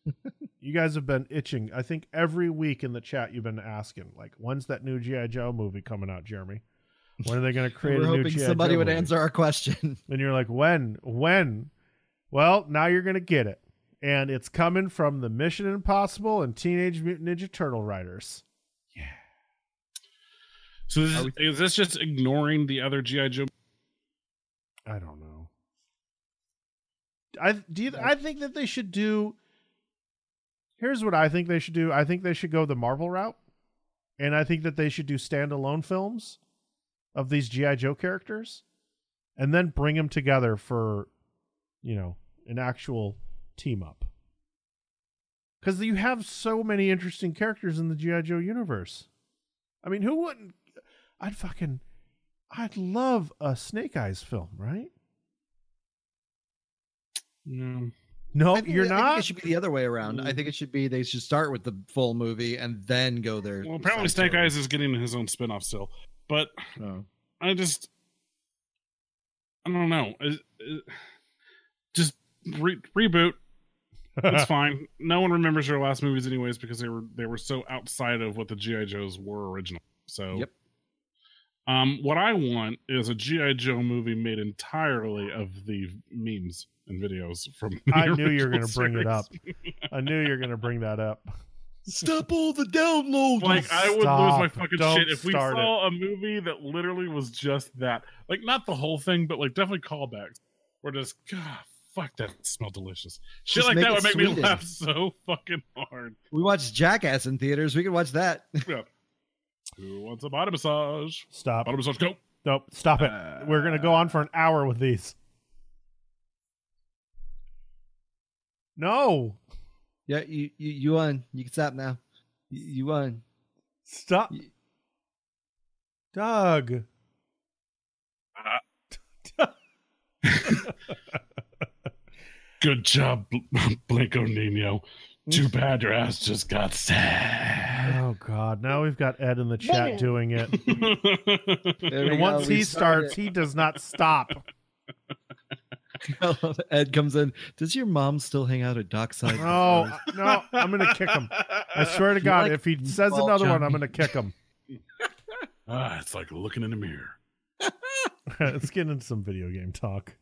You guys have been itching. I think every week in the chat you've been asking, like, when's that new G I. Joe movie coming out, Jeremy? When are they going to create We're a new hoping G I. somebody Joe would movie? answer our question. And you're like, when? When? Well, now you're going to get it. And it's coming from the Mission Impossible and Teenage Mutant Ninja Turtle writers. Yeah. So this is, is this just ignoring the other G I. Joe? I don't know. I do. You, I think that they should do. Here's what I think they should do. I think they should go the Marvel route, and I think that they should do standalone films of these G I. Joe characters, and then bring them together for, you know, an actual team up. Because you have so many interesting characters in the G I. Joe universe. I mean, who wouldn't? I'd fucking, I'd love a Snake Eyes film, right? No. No, I think, you're I not. think it should be the other way around. I think it should be they should start with the full movie and then go there. Well, apparently Snake Eyes is getting his own spinoff still, but Oh. I just, I don't know. It- it- just re- reboot. It's fine. No one remembers their last movies anyways because they were they were so outside of what the G I. Joes were original. So, Yep. Um, what I want is a G I. Joe movie made entirely of the memes and videos from. The I knew you were original going to bring it up. series. I knew you were going to bring that up. Stop all the downloads. Like I would Stop. lose my fucking Don't shit if we start saw a movie that literally was just that. Like not the whole thing, but like definitely callbacks. Or just God, fuck that smelled delicious. Shit Just like make that it would make me Sweden. laugh so fucking hard. We watched Jackass in theaters. We could watch that. Yeah. Who wants a body massage? Stop. Body massage, go. Nope. Stop it. Uh, We're going to go on for an hour with these. No. Yeah, you you, you won. You can stop now. You, you won. Stop. You- Doug. Good job, Blanco Nino. Too bad your ass just got sad. Oh, God. Now we've got Ed in the chat doing it. There we And go. once We he starts, he does not stop. Ed comes in. Does your mom still hang out at Dockside? No, no, I'm going to kick him. I swear to You God, like if he says meatball, another one, Johnny? I'm going to kick him. Ah, it's like looking in the mirror. Let's get into some video game talk.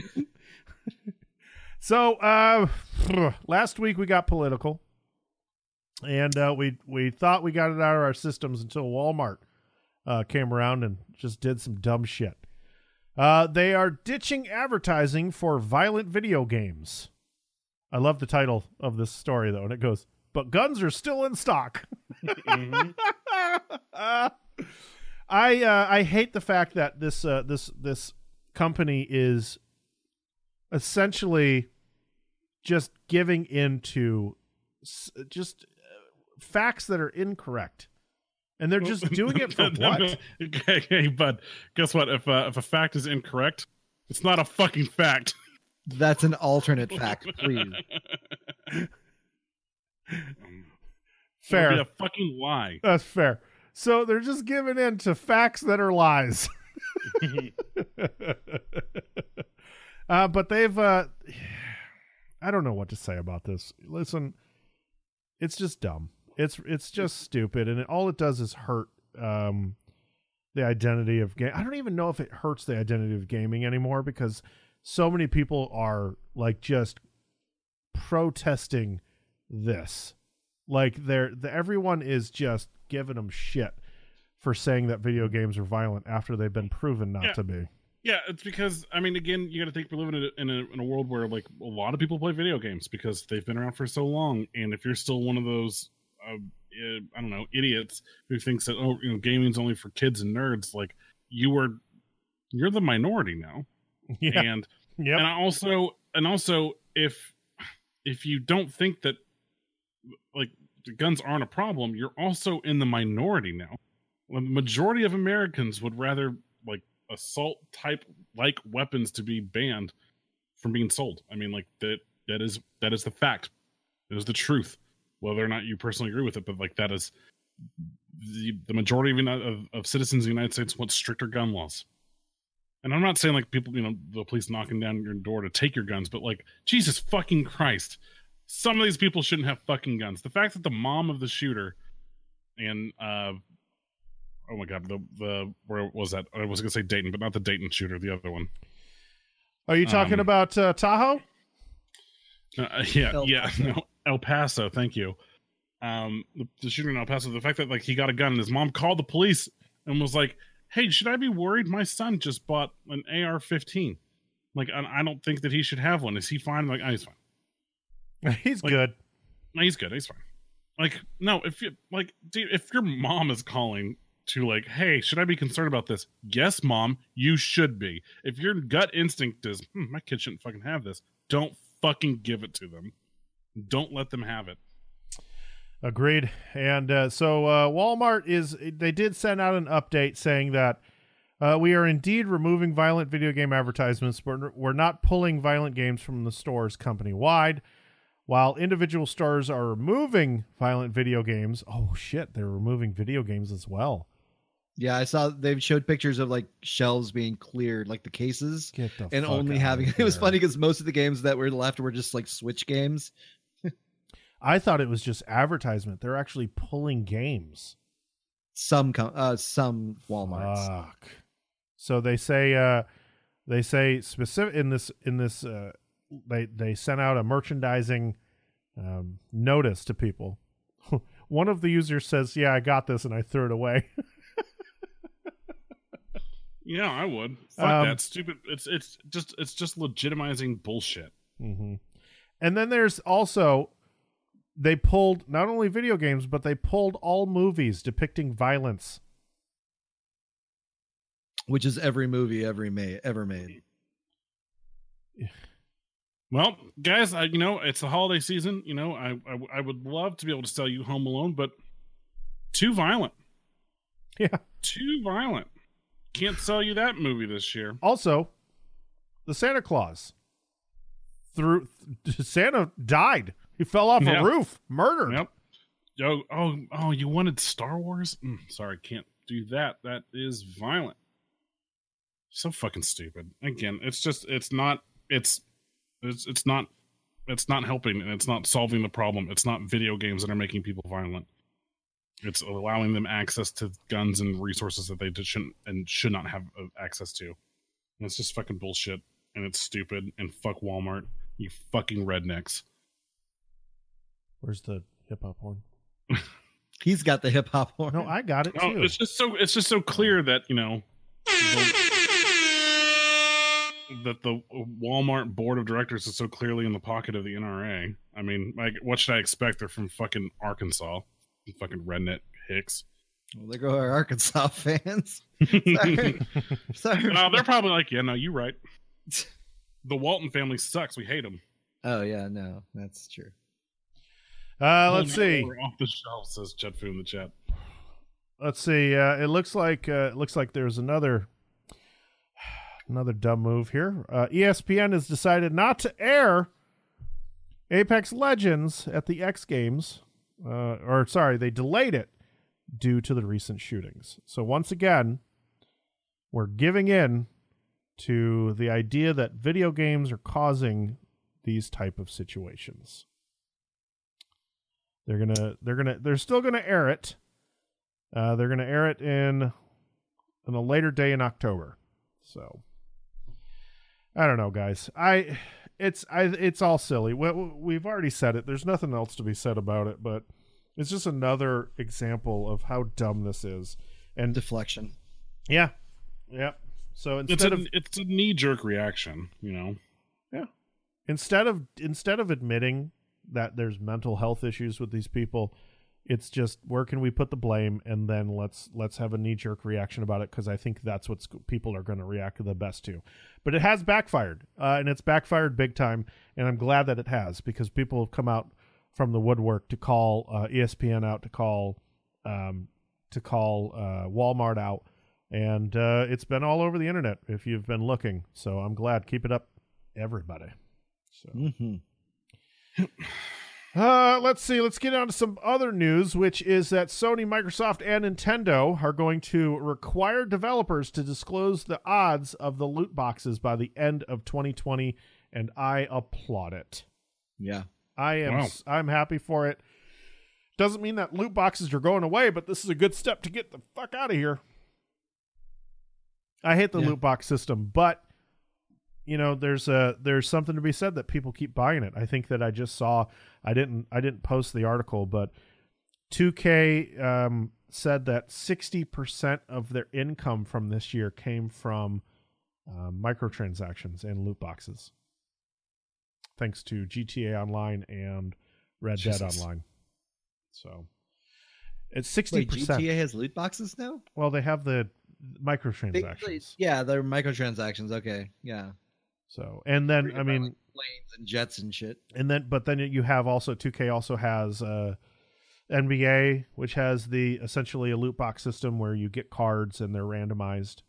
So, uh, last week we got political, and uh, we we thought we got it out of our systems until Walmart uh, came around and just did some dumb shit. Uh, they are ditching advertising for violent video games. I love the title of this story, though, and it goes, "But guns are still in stock." Mhm. uh, I uh, I hate the fact that this uh, this this company is essentially just giving into s- just uh, facts that are incorrect, and they're just doing it for what? Okay, okay, but guess what? If uh, if a fact is incorrect, it's not a fucking fact. That's an alternate fact, please. Fair. It'd be a fucking lie. That's fair. So they're just giving in to facts that are lies. uh, but they've, uh, I don't know what to say about this. Listen, it's just dumb. It's it's just stupid, and it, all it does is hurt um, the identity of game. I don't even know if it hurts the identity of gaming anymore because so many people are like just protesting this. Like they're the, everyone is just giving them shit for saying that video games are violent after they've been proven not Yeah. to be. Yeah, it's because I mean, again, you got to think we're living in a, in a in a world where like a lot of people play video games because they've been around for so long, and if you're still one of those, uh, uh, I don't know, idiots who thinks that oh, you know, gaming's only for kids and nerds, like you were, you're the minority now, Yeah. and Yep. and I also and also if if you don't think that like the guns aren't a problem, you're also in the minority now. Well, the majority of Americans would rather like assault type like weapons to be banned from being sold. I mean, like that that is that is the fact. It is the truth. Whether or not you personally agree with it, but like that is the, the majority of, of of citizens in the United States want stricter gun laws. And I'm not saying like people, you know, the police knocking down your door to take your guns, but like Jesus fucking Christ, some of these people shouldn't have fucking guns. The fact that the mom of the shooter and uh, oh my god, the the where was that? I was gonna say Dayton, but not the Dayton shooter, the other one. Are you talking Um, about uh, Tahoe? Uh, yeah, El yeah, Paso. no, El Paso. Thank you. Um, the, the shooter in El Paso. The fact that like he got a gun and his mom called the police and was like, "Hey, should I be worried? My son just bought an A R fifteen. Like, I, I don't think that he should have one. Is he fine?" Like, oh, he's fine. He's Like- good. No, he's good. He's fine. Like, no, if you like, dude, if your mom is calling to like, "Hey, should I be concerned about this?" Yes, mom, you should be. If your gut instinct is, hmm, "My kid shouldn't fucking have this," don't fucking give it to them. Don't let them have it. Agreed. And uh, so uh, Walmart is, they did send out an update saying that uh, we are indeed removing violent video game advertisements, but we're not pulling violent games from the stores company-wide. While individual stores are removing violent video games, oh shit, they're removing video games as well. Yeah, I saw they've showed pictures of like shelves being cleared, like the cases, Get the and fuck only outta having. It was here. funny because most of the games that were left were just like Switch games. I thought it was just advertisement. They're actually pulling games. Some com- uh some Walmarts. Fuck. So they say uh they say specific in this in this uh they they sent out a merchandising um notice to people. One of the users says, "Yeah, I got this and I threw it away." Yeah, I would. Fuck Um, that stupid. It's it's just it's just legitimizing bullshit. hmm And then there's also they pulled not only video games, but they pulled all movies depicting violence. Which is every movie ever made ever made. Well, guys, I, you know it's the holiday season. You know, I, I I would love to be able to sell you Home Alone, but too violent. Yeah. Too violent. Can't sell you that movie this year. Also, the Santa Claus through Santa died. He fell off Yeah. a roof, murdered. Yep. Oh, oh, oh! You wanted Star Wars? Mm, sorry, can't do that. That is violent. So fucking stupid. Again, it's just it's not it's it's it's not it's not helping and it's not solving the problem. It's not video games that are making people violent. It's allowing them access to guns and resources that they shouldn't and should not have uh, access to. And it's just fucking bullshit and it's stupid and fuck Walmart. You fucking rednecks. Where's the hip hop horn? He's got the hip hop horn. No, I got it No, too. it's just so it's just so clear that you know the, that the Walmart board of directors is so clearly in the pocket of the N R A. I mean, like, what should I expect? They're from fucking Arkansas, fucking redneck hicks. Well, there go our Arkansas fans. Sorry. Sorry. No, they're probably like, yeah, no, you're right. The Walton family sucks. We hate them. Oh yeah, no, that's true. Uh, let's see. Off the shelf, says Jet Fu in the chat. Let's see. Uh, it looks like uh, it looks like there's another another dumb move here. Uh, E S P N has decided not to air Apex Legends at the X Games, uh, or sorry, they delayed it due to the recent shootings. So once again, we're giving in to the idea that video games are causing these type of situations. They're gonna, they're gonna, they're still gonna air it. Uh, they're gonna air it in, in a later day in October. So, I don't know, guys. I, it's, I, it's all silly. We, we've already said it. There's nothing else to be said about it, but it's just another example of how dumb this is. And Deflection. yeah, yeah. So It's instead a, of it's a knee jerk reaction, you know. instead of instead of admitting that there's mental health issues with these people, it's just where can we put the blame, and then let's let's have a knee-jerk reaction about it, because I think that's what people are going to react the best to. But it has backfired, uh, and it's backfired big time, and I'm glad that it has, because people have come out from the woodwork to call uh, E S P N out, to call um, to call uh, Walmart out, and uh, it's been all over the internet if you've been looking. So I'm glad. Keep it up, everybody. So. Mm-hmm. Uh, let's see. Let's get on to some other news, which is that Sony, Microsoft, and Nintendo are going to require developers to disclose the odds of the loot boxes by the end of twenty twenty, and I applaud it. Yeah. I am Wow. I'm happy for it. Doesn't mean that loot boxes are going away, but this is a good step to get the fuck out of here. I hate the Yeah. loot box system, but you know, there's a there's something to be said that people keep buying it. I think that I just saw I didn't I didn't post the article, but two K um, said that sixty percent of their income from this year came from uh, microtransactions and loot boxes, thanks to G T A Online and Red Jesus. Dead Online. So it's sixty Wait, percent. G T A has loot boxes now? Well, they have the They- microtransactions. they- yeah, they're microtransactions. Okay, yeah. So, and then Read I about, mean, like, planes and jets and shit. and then but then you have also two K also has uh, N B A, which has the essentially a loot box system where you get cards and they're randomized.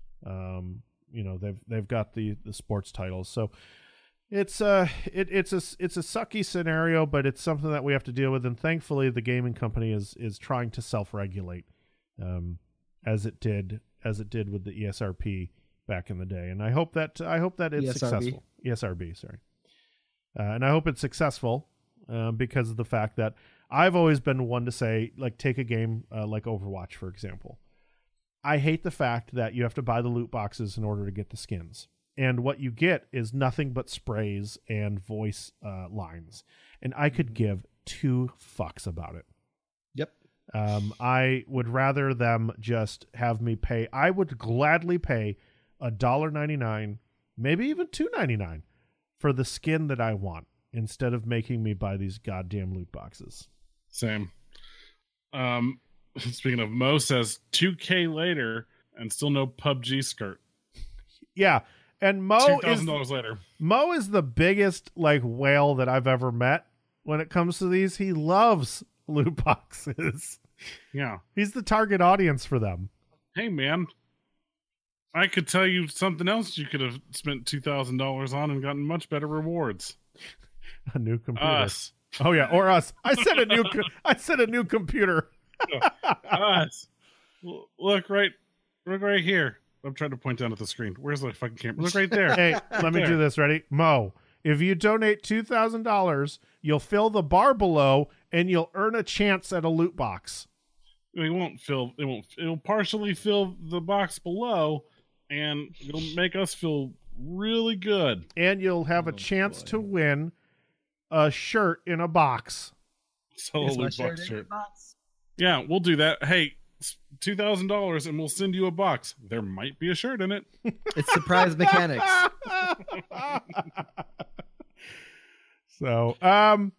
Um, you know, they've they've got the the sports titles, so it's uh it it's a it's a sucky scenario, but it's something that we have to deal with. And thankfully, the gaming company is is trying to self regulate, um, as it did as it did with the E S R P back in the day. And I hope that I hope that it's E S R B? successful. E S R B, sorry. Uh, and I hope it's successful uh, because of the fact that I've always been one to say, like, take a game uh, like Overwatch, for example. I hate the fact that you have to buy the loot boxes in order to get the skins. And what you get is nothing but sprays and voice uh, lines. And I could give two fucks about it. Yep. Um, I would rather them just have me pay. I would gladly pay a dollar ninety nine, maybe even two ninety nine, for the skin that I want, instead of making me buy these goddamn loot boxes. Same. Um, speaking of, Mo says two K later and still no P U B G skirt. Yeah, and Mo Two is thousand dollars later. Mo is the biggest like whale that I've ever met when it comes to these. He loves loot boxes. Yeah. He's the target audience for them. Hey, man. I could tell you something else you could have spent two thousand dollars on and gotten much better rewards. A new computer. Us. Oh yeah, or us. I said a new. Co- I said a new computer. Us. L- Look right, look right here. I'm trying to point down at the screen. Where's the fucking camera? Look right there. Hey, let me do this. Ready, Mo? If you donate two thousand dollars, you'll fill the bar below, and you'll earn a chance at a loot box. It won't fill. It won't. It'll partially fill the box below, and it'll make us feel really good. And you'll have a Oh, chance boy. to win a shirt in a box. Solo Is my loot shirt box in shirt. your box? Yeah, we'll do that. Hey, two thousand dollars, and we'll send you a box. There might be a shirt in it. It's surprise mechanics. So, um,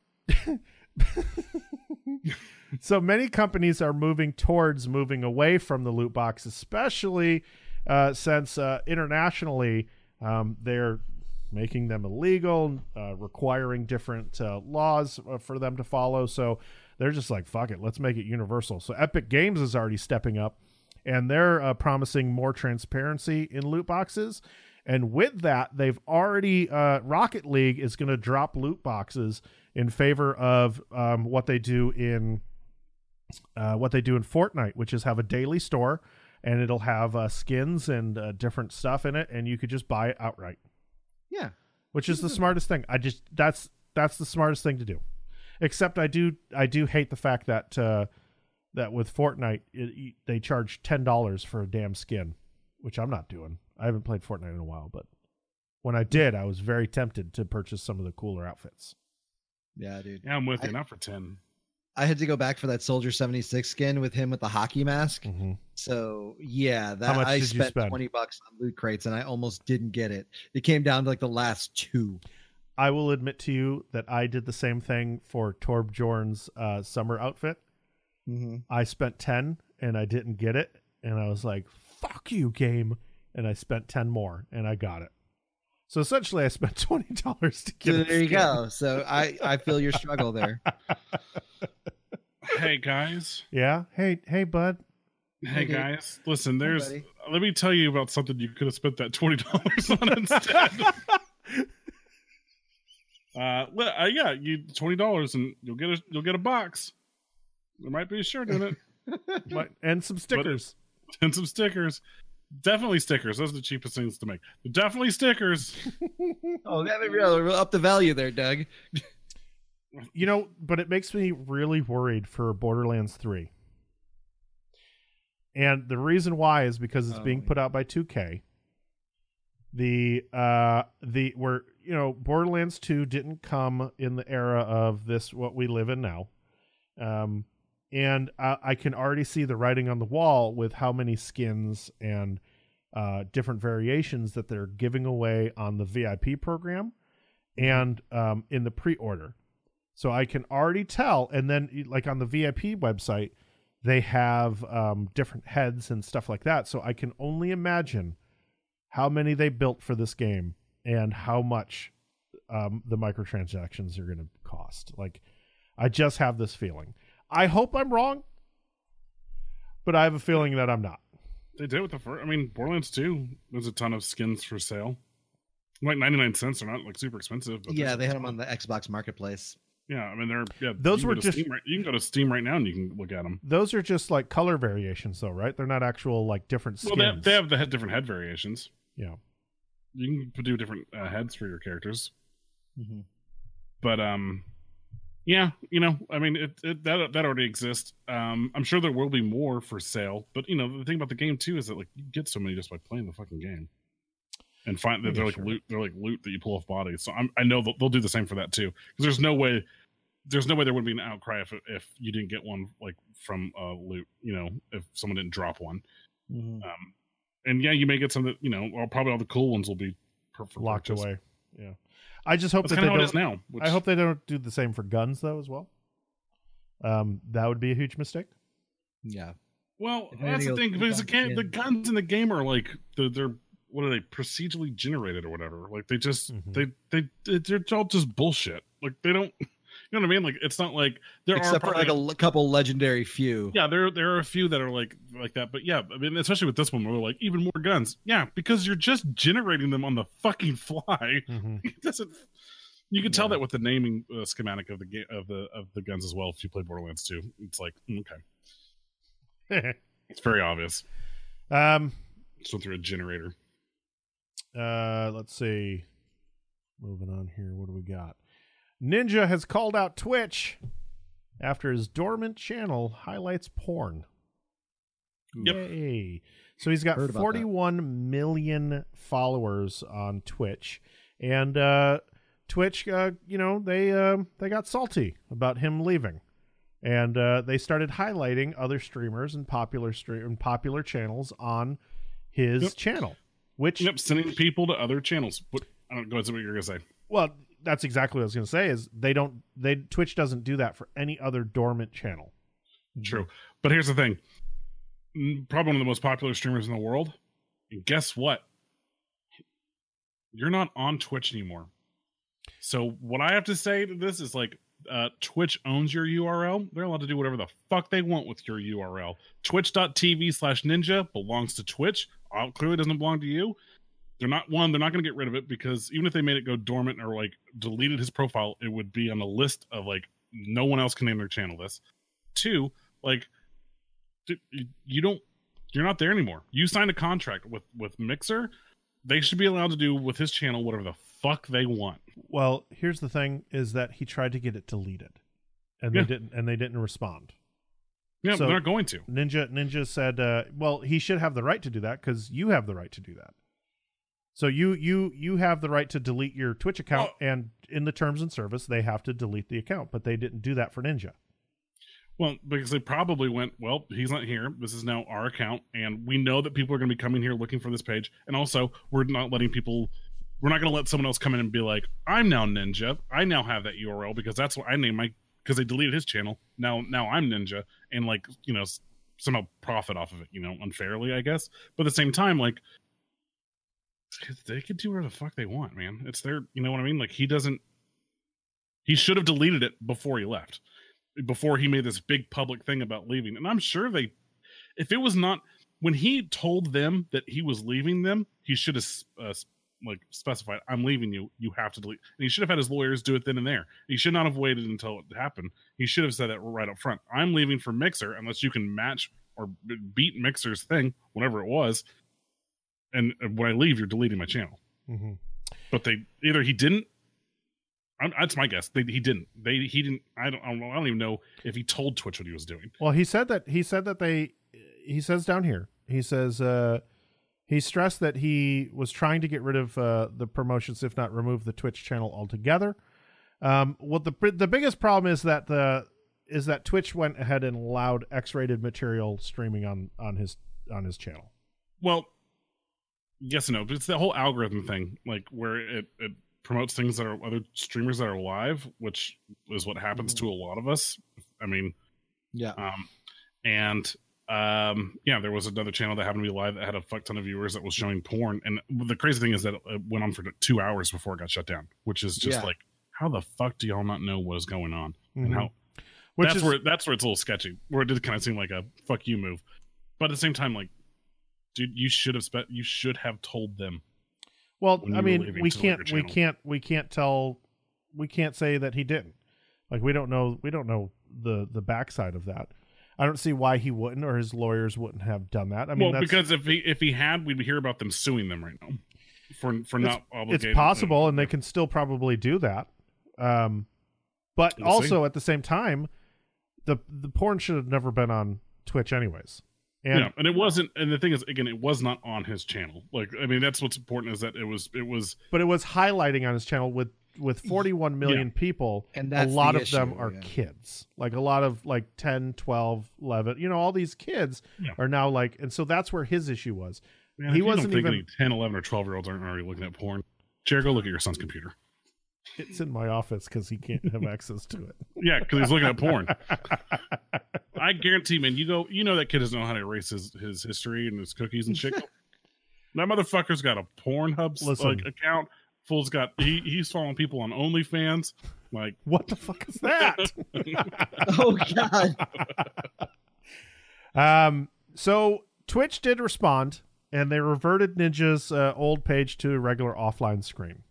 so many companies are moving towards moving away from the loot box, especially uh, since uh, internationally um, they're making them illegal, uh, requiring different uh, laws uh, for them to follow. So they're just like, fuck it, let's make it universal. So Epic Games is already stepping up, and they're uh, promising more transparency in loot boxes. And with that, they've already, uh, Rocket League is going to drop loot boxes in favor of um, what they do in uh, what they do in Fortnite, which is have a daily store, and it'll have uh, skins and uh, different stuff in it, and you could just buy it outright. Yeah. Which is the smartest thing. I just that's that's the smartest thing to do. Except I do I do hate the fact that uh, that with Fortnite it, they charge ten dollars for a damn skin, which I'm not doing. I haven't played Fortnite in a while, but when I did, I was very tempted to purchase some of the cooler outfits. Yeah, dude. Yeah, I'm with you. I- Not for ten. I had to go back for that Soldier seventy-six skin with him with the hockey mask. Mm-hmm. So yeah, that much I did you spent spend? twenty bucks on loot crates and I almost didn't get it. It came down to like the last two. I will admit to you that I did the same thing for Torbjorn's uh, summer outfit. Mm-hmm. I spent ten and I didn't get it, and I was like, "Fuck you, game!" And I spent ten more and I got it. So essentially, I spent twenty dollars to get So a there you skin. go. So I I feel your struggle there. Hey guys. Yeah. Hey, hey, bud. Hey Okay. guys. Listen, there's. buddy. Let me tell you about something you could have spent that twenty dollars on instead. uh, li- uh, yeah, you twenty dollars and you'll get a you'll get a box. There might be a shirt in it But- and some stickers. and some stickers. Definitely stickers. Those are the cheapest things to make. Definitely stickers. Oh, that we'll up the value there, Doug. You know, but it makes me really worried for Borderlands three. And the reason why is because it's Oh, being put out by two K. The uh the where you know Borderlands two didn't come in the era of this what we live in now. Um and I, I can already see the writing on the wall with how many skins and uh different variations that they're giving away on the V I P program and um in the pre-order. So I can already tell, and then like on the V I P website they have um different heads and stuff like that. So I can only imagine how many they built for this game and how much um, the microtransactions are going to cost. Like, I just have this feeling. I hope I'm wrong, but I have a feeling that I'm not. They did with the first. I mean, Borderlands two. There's a ton of skins for sale. Like ninety-nine cents. They're not like super expensive. But Yeah, there's they a had them ton. on the Xbox Marketplace. Yeah, I mean they're yeah. Those you can were go to just- Steam right, you can go to Steam right now and you can look at them. Those are just like color variations, though, right? They're not actual like different skins. Well, they have, they have the head, different head variations. Yeah. You can do different uh, heads for your characters. Mm-hmm. But um, yeah, you know, I mean, it, it that that already exists. Um, I'm sure there will be more for sale. But you know, the thing about the game too is that like you get so many just by playing the fucking game, and find that Yeah, they're like sure. loot. They're like loot that you pull off bodies. So I'm, I know they'll, they'll do the same for that too. Because there's no way, there's no way there would be an outcry if if you didn't get one like from uh, loot. You know, if someone didn't drop one. Mm-hmm. Um, and yeah, you may get some that you know, or probably all the cool ones will be per- for Locked purchase. away. Yeah. I just hope That's that kind they of how it don't. is now. Which, I hope they don't do the same for guns, though, as well. Um, that would be a huge mistake. Yeah. Well, If that's the anything thing. else, Because the, yeah. game, the guns in the game are like they're, they're what are they procedurally generated or whatever? Like they just Mhm. they they they're all just bullshit. Like they don't, you know what I mean? Like it's not like there Except are for probably, like a l- couple legendary few. yeah there there are a few that are like like that. But yeah, I mean especially with this one, where we're like even more guns. Yeah, because you're just generating them on the fucking fly. Mm-hmm. It doesn't. You can tell Yeah. that with the naming uh, schematic of the game of the of the guns as well. If you play Borderlands two, it's like mm, okay, it's very obvious. um. Just went through a generator. Uh, let's see. Moving on here. What do we got? Ninja has called out Twitch after his dormant channel highlights porn. Yep. Yay. So he's got Heard about that. forty-one million followers on Twitch. And uh, Twitch, uh, you know, they um they got salty about him leaving. And uh, they started highlighting other streamers and popular stream and popular channels on his Yep. channel. Which Yep, sending people to other channels. What? I don't go ahead. What you're gonna say? Well, that's exactly what I was going to say. Is they don't they Twitch doesn't do that for any other dormant channel. True, but here's the thing. Mm, Probably one of the most popular streamers in the world. And guess what? You're not on Twitch anymore. So what I have to say to this is like, uh, Twitch owns your U R L. They're allowed to do whatever the fuck they want with your U R L. Twitch.tv slash ninja belongs to Twitch. Uh, clearly doesn't belong to you. They're not one. They're not going to get rid of it because even if they made it go dormant or like deleted his profile, it would be on a list of like no one else can name their channel this. Two, like dude, you- you don't. You're not there anymore. You signed a contract with with Mixer. They should be allowed to do with his channel whatever the fuck they want. Well, here's the thing: is that he tried to get it deleted, and Yeah. they didn't, and they didn't respond. Yeah, So- they're not going to. Ninja Ninja said, uh, "Well, he should have the right to do that because you have the right to do that. So you you you have the right to delete your Twitch account, Well- and in the terms and service, they have to delete the account. But they didn't do that for Ninja. Well, because they probably went, well, he's not here. This is now our account, and we know that people are going to be coming here looking for this page. And also, we're not letting people. We're not going to let someone else come in and be like, "I'm now Ninja. I now have that U R L because that's what I named my." Because they deleted his channel. Now, now I'm Ninja, and like you know, s- somehow profit off of it. You know, unfairly, I guess. But at the same time, like they could do whatever the fuck they want, man. It's their. You know what I mean? Like he doesn't. He should have deleted it before he left. Before he made this big public thing about leaving. And I'm sure they, if it was not, when he told them that he was leaving them, he should have uh, like specified, I'm leaving you, you have to delete. And he should have had his lawyers do it then and there. He should not have waited until it happened. He should have said that right up front. I'm leaving for Mixer unless you can match or b- beat Mixer's thing, whatever it was. And when I leave, you're deleting my channel. Mm-hmm. But they, either he didn't, I'm, that's my guess. They, he didn't. They he didn't. I don't. I don't. I don't even know if he told Twitch what he was doing. Well, he said that he said that they. He says down here. He says uh, he stressed that he was trying to get rid of uh, the promotions, if not remove the Twitch channel altogether. Um, what the the biggest problem is that the is that Twitch went ahead and allowed X-rated material streaming on on his on his channel. Well, yes and no. But it's the whole algorithm thing, like where it, it promotes things that are other streamers that are live, which is what happens to a lot of us. I mean, Yeah. um, and um, yeah, there was another channel that happened to be live that had a fuck ton of viewers that was showing porn, and the crazy thing is that it went on for two hours before it got shut down, which is just Yeah. like, how the fuck do y'all not know what is going on, Mhm. and how? Which that's is where that's where it's a little sketchy, where it did kind of seem like a fuck you move, but at the same time, like, dude, you should have spent, you should have told them. well, when I you were mean, leaving we to look at can't your we channel. can't we can't tell we can't say that he didn't. Like we don't know we don't know the the backside of that. I don't see why he wouldn't, or his lawyers wouldn't have done that. I mean, well, that's, because if he if he had, we'd hear about them suing them right now for for not obligating. it's possible, and they can still probably do that. Um, but We'll also at the same time, the the porn should have never been on Twitch, anyways. And yeah, and it wasn't. And the thing is, again, it was not on his channel. Like, I mean, that's what's important is that it was. It was. but it was highlighting on his channel with with forty-one million people, And a that's lot the of them issue, are yeah. kids, like a lot of like ten, twelve, eleven, you know, all these kids Yeah. are now like, and so that's where his issue was. Man, He if you wasn't don't think even- any ten, eleven, or twelve year olds aren't already looking at porn. Jared, go look at your son's computer. It's in my office because he can't have access to it. Yeah, because he's looking at porn. I guarantee, man, you go, you know that kid doesn't know how to erase his, his history and his cookies and shit. That motherfucker's got a Pornhub Listen. like account. Fool's got he he's following people on OnlyFans. Like, What the fuck is that? Oh God. Um, so Twitch did respond, and they reverted Ninja's uh, old page to a regular offline screen.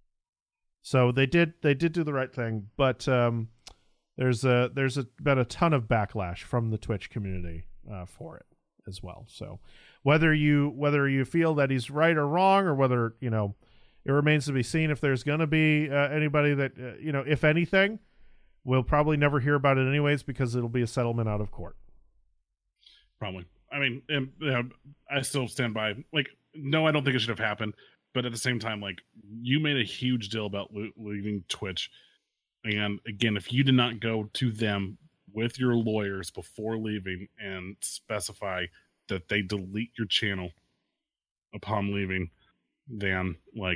So they did they did do the right thing, but um, there's a there's a, been a ton of backlash from the Twitch community uh, for it as well. So whether you whether you feel that he's right or wrong, or whether you know, it remains to be seen if there's going to be uh, anybody that uh, you know, if anything, we'll probably never hear about it anyways because it'll be a settlement out of court. probably. I mean, and, you know, I still stand by. Like, no, I don't think it should have happened. But at the same time, like, you made a huge deal about lo- leaving Twitch. And again, if you did not go to them with your lawyers before leaving and specify that they delete your channel upon leaving, then like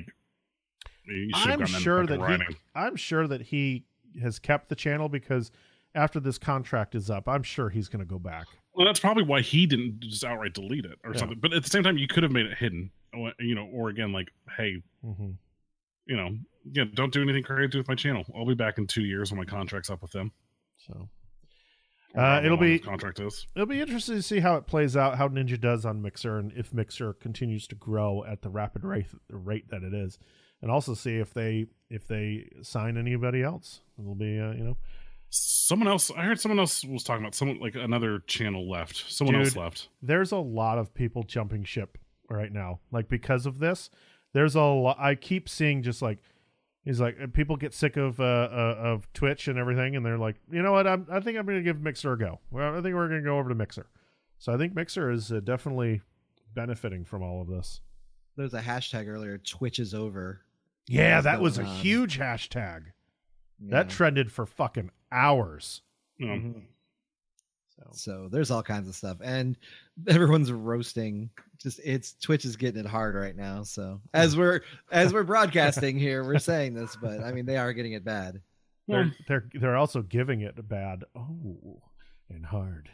you should have I'm gotten that in sure fucking that he, writing. I'm sure that he has kept the channel because after this contract is up, I'm sure he's going to go back. Well, that's probably why he didn't just outright delete it or Yeah. something. But at the same time, you could have made it hidden, or, you know, or again, like, hey, Mm-hmm. you know, yeah, don't do anything crazy with my channel. I'll be back in two years when my contract's up with them. So Or Uh, however it'll long be- the contract is. it'll be interesting to see how it plays out, how Ninja does on Mixer, and if Mixer continues to grow at the rapid rate rate that it is, and also see if they if they sign anybody else. It'll be uh, you know. Someone else, I heard someone else was talking about someone like another channel left. Someone else Dude. left. There's a lot of people jumping ship right now, like because of this. There's a lot. I keep seeing just like he's like uh, people get sick of uh, uh of Twitch and everything, and they're like, you know what? I'm, I think I'm going to give Mixer a go. Well, I think we're going to go over to Mixer. So I think Mixer is uh, definitely benefiting from all of this. There's a hashtag earlier, Twitch is over. Yeah, What's that was a going on? huge hashtag. Yeah. That trended for fucking hours. You know, Mhm. So So there's all kinds of stuff, and everyone's roasting. Just it's Twitch is getting it hard right now. So as we're as we're broadcasting here, we're saying this, but I mean they are getting it bad. they're they're they're also giving it a bad oh and hard.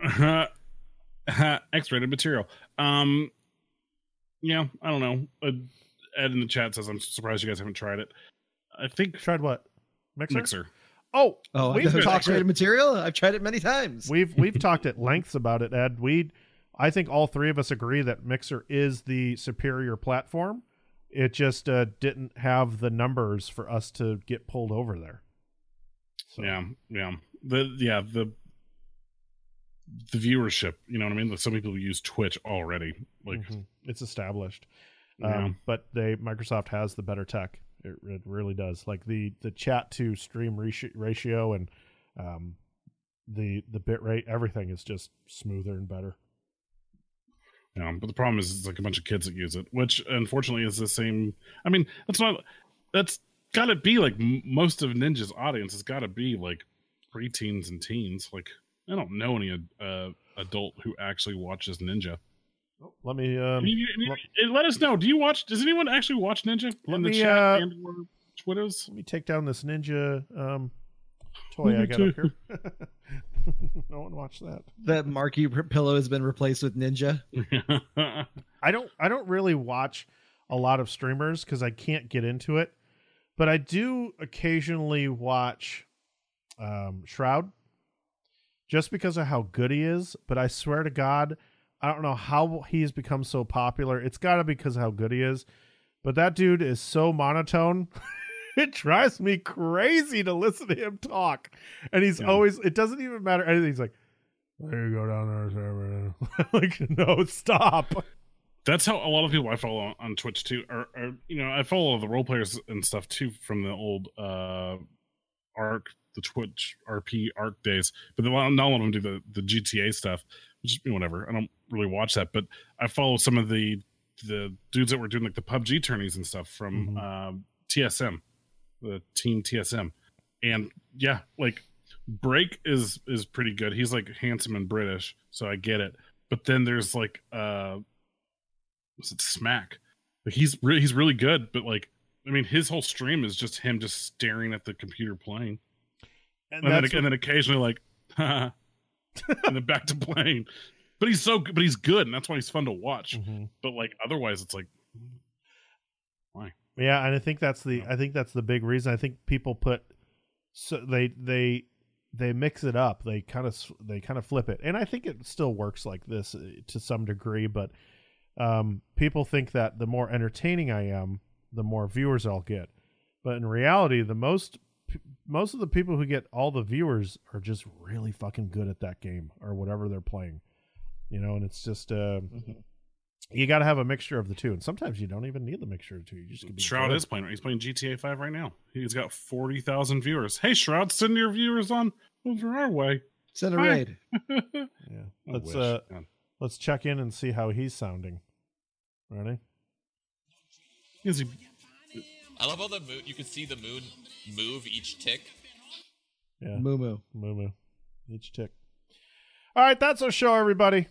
X-rated material. Um, yeah, I don't know. Uh, Ed in the chat says, "I'm surprised you guys haven't tried it." I think Tried what? Mixer? Mixer. Oh, Oh, we've the talked X-rated material. I've tried it many times. we've we've talked at lengths about it, Ed. We, I think all three of us agree that Mixer is the superior platform. It just uh, didn't have the numbers for us to get pulled over there. So, Yeah, yeah. The yeah the the viewership. You know what I mean? Like, some people use Twitch already. Like, mhm. It's established, yeah. um, but they Microsoft has the better tech, It, it really does. Like the, the chat to stream ratio, ratio and um, the the bit rate, everything is just smoother and better. Yeah, but the problem is it's like a bunch of kids that use it, which unfortunately is the same. I mean, that's not. That's got to be like m- most of Ninja's audience has got to be like preteens and teens. Like I don't know any uh, adult who actually watches Ninja. Let me um, you, you, let, you, let us know. Do you watch? Does anyone actually watch Ninja let in the me, chat uh, and or Twitters? let me take down this Ninja um, toy I got up here. No one watched that. That marquee p- pillow has been replaced with Ninja. I don't I don't really watch a lot of streamers because I can't get into it, but I do occasionally watch um, Shroud just because of how good he is. But I swear to God, I don't know how he's become so popular. It's got to be because of how good he is. But that dude is so monotone. It drives me crazy to listen to him talk. And he's Yeah. always, it doesn't even matter anything. He's like, there you go down there. Like, no, stop. That's how a lot of people I follow on, on Twitch too, are, are you know I follow the role players and stuff too from the old uh, Arc, the Twitch R P Arc days. But not a lot of them do the the G T A stuff, which is whatever. I don't really watch that, but I follow some of the the dudes that were doing like the P U B G tourneys and stuff from Mhm. um, T S M, the team T S M, and yeah, like Break is is pretty good. He's like handsome and British, so I get it. But then there's like uh. Was it Smack? Like he's re- he's really good, but like I mean, his whole stream is just him just staring at the computer playing, And, and, then, that's and then occasionally like, and then back to playing. But he's so good, but he's good, and that's why he's fun to watch. Mhm. But like otherwise, it's like, why? Yeah, and I think that's the I think that's the big reason. I think people put so they they they mix it up. They kind of they kind of flip it, and I think it still works like this uh, to some degree. But um, people think that the more entertaining I am, the more viewers I'll get. But in reality, the most most of the people who get all the viewers are just really fucking good at that game or whatever they're playing. You know, and it's just uh, Mm-hmm. you got to have a mixture of the two, and sometimes you don't even need the mixture of the two. You just can be Shroud good. is playing. He's playing G T A five right now. He's got forty thousand viewers. Hey, Shroud, send your viewers on over our way. Send a Hi. raid. Yeah, I let's wish. uh, Yeah. let's check in and see how he's sounding. Ready? Is he? I love how the moon. You can see the moon move each tick. Yeah, Moo moo. moo moo, each tick. All right, that's our show, everybody.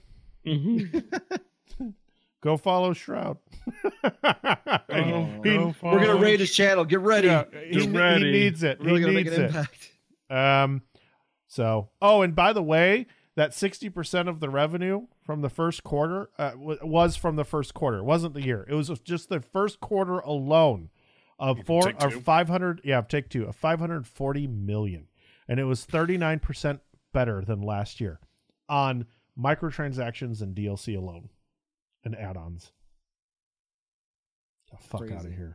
Mhm. Go follow Shroud. Oh, He- go We're gonna follow- raid his channel. Get ready. yeah, he, Get he ready. needs it. Really he gonna make needs an it. impact. Um, so, oh, and by the way, that sixty percent of the revenue from the first quarter uh, w- was from the first quarter. It wasn't the year. It was just the first quarter alone of four Take of Two? five hundred. Yeah, take two of five hundred forty million, and it was thirty-nine percent better than last year on microtransactions and D L C alone and add-ons. Get the fuck out of Crazy. here.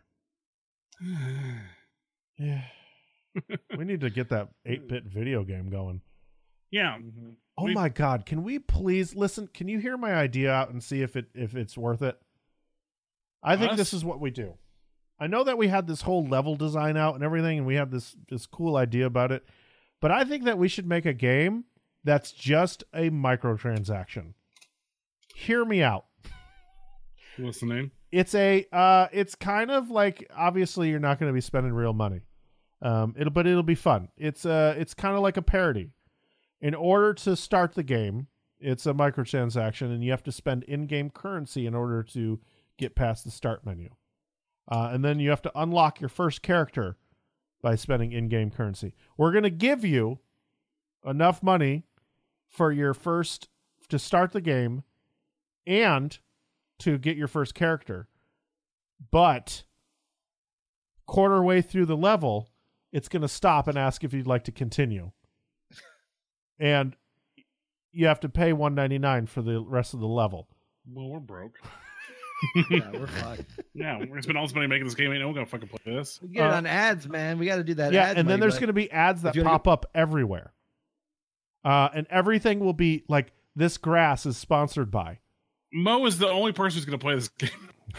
Yeah. We need to get that eight-bit video game going. Yeah. Oh We- my God! Can we please listen? Can you hear my idea out and see if it if it's worth it? I think Us? this is what we do. I know that we had this whole level design out and everything, and we have this this cool idea about it, but I think that we should make a game that's just a microtransaction. Hear me out. Listening. It's a uh, it's kind of like obviously you're not going to be spending real money, um, it'll but it'll be fun. It's uh it's kind of like a parody. In order to start the game, it's a microtransaction, and you have to spend in-game currency in order to get past the start menu. Uh, and then you have to unlock your first character by spending in-game currency. We're going to give you enough money for your first to start the game and to get your first character. But quarter way through the level, it's going to stop and ask if you'd like to continue. And you have to pay one ninety-nine for the rest of the level. Well, we're broke. Yeah, we're fucked. Yeah, we're gonna spend all this money making this game. Ain't no one gonna fucking play this. We get it Uh, on ads, man. We got to do that. yeah, ads and then money, there's but- going to be ads that if you wanna pop up everywhere. Uh, and everything will be like, this grass is sponsored by. Mo is the only person who's gonna play this game.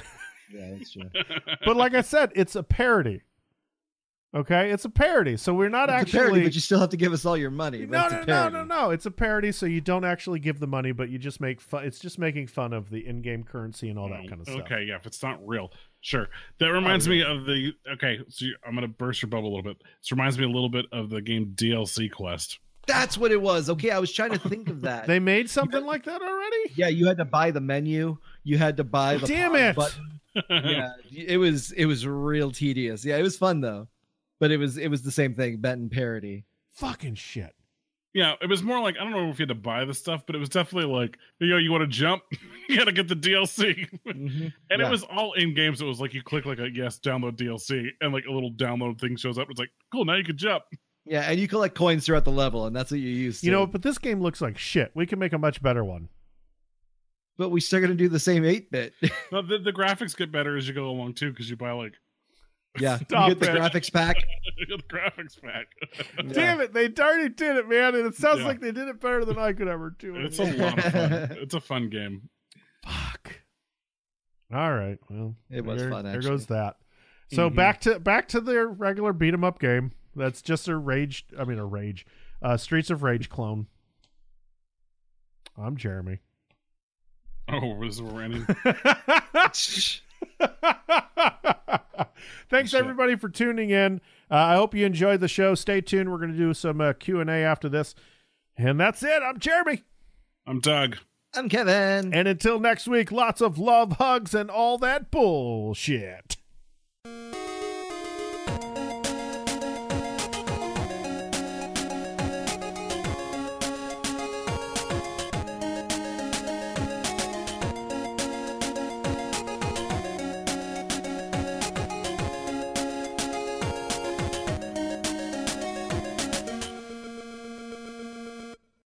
Yeah, that's true. But like I said, it's a parody. Okay, it's a parody, so we're not It's actually. a parody, but you still have to give us all your money. No, But no, it's a no, parody. no, no. It's a parody, so you don't actually give the money, but you just make fun. It's just making fun of the in-game currency and all that kind of stuff. Okay, yeah, if it's not real, sure. That reminds me of the. Okay, so you, I'm gonna burst your bubble a little bit. This reminds me a little bit of the game D L C Quest. That's what it was. Okay, I was trying to think of that. They made something like that already? Yeah, you had to buy the menu. You had to buy the Damn pause it. button. Yeah, it was it was real tedious. Yeah, it was fun though, but it was it was the same thing, Benton parody. Fucking shit. Yeah, it was more like I don't know if you had to buy the stuff, but it was definitely like, yo, you want to jump? You got to get the D L C, Mhm. and Yeah. it was all in games. It was like you click like a yes, download D L C, and like a little download thing shows up. It's like cool, now you can jump. Yeah, and you collect coins throughout the level, and that's what you use. You know, but this game looks like shit. We can make a much better one. but we still gonna do the same eight bit. No, the, the graphics get better as you go along too, because you buy like Yeah, Stop you get the it. graphics pack. the graphics pack. Damn it, they already did it, man, and it sounds Yeah. like they did it better than I could ever do it. It's a lot of fun. It's a fun game. Fuck. All right, well, It was there, fun, There actually. goes that. So Mhm. back to back to their regular beat 'em up game. That's just a rage. I mean, a rage. Uh, Streets of Rage clone. I'm Jeremy. Oh, was we're ending. Thanks Shit. everybody for tuning in. Uh, I hope you enjoyed the show. Stay tuned. We're going to do some uh, Q and A after this. And that's it. I'm Jeremy. I'm Doug. I'm Kevin. And until next week, lots of love, hugs, and all that bullshit.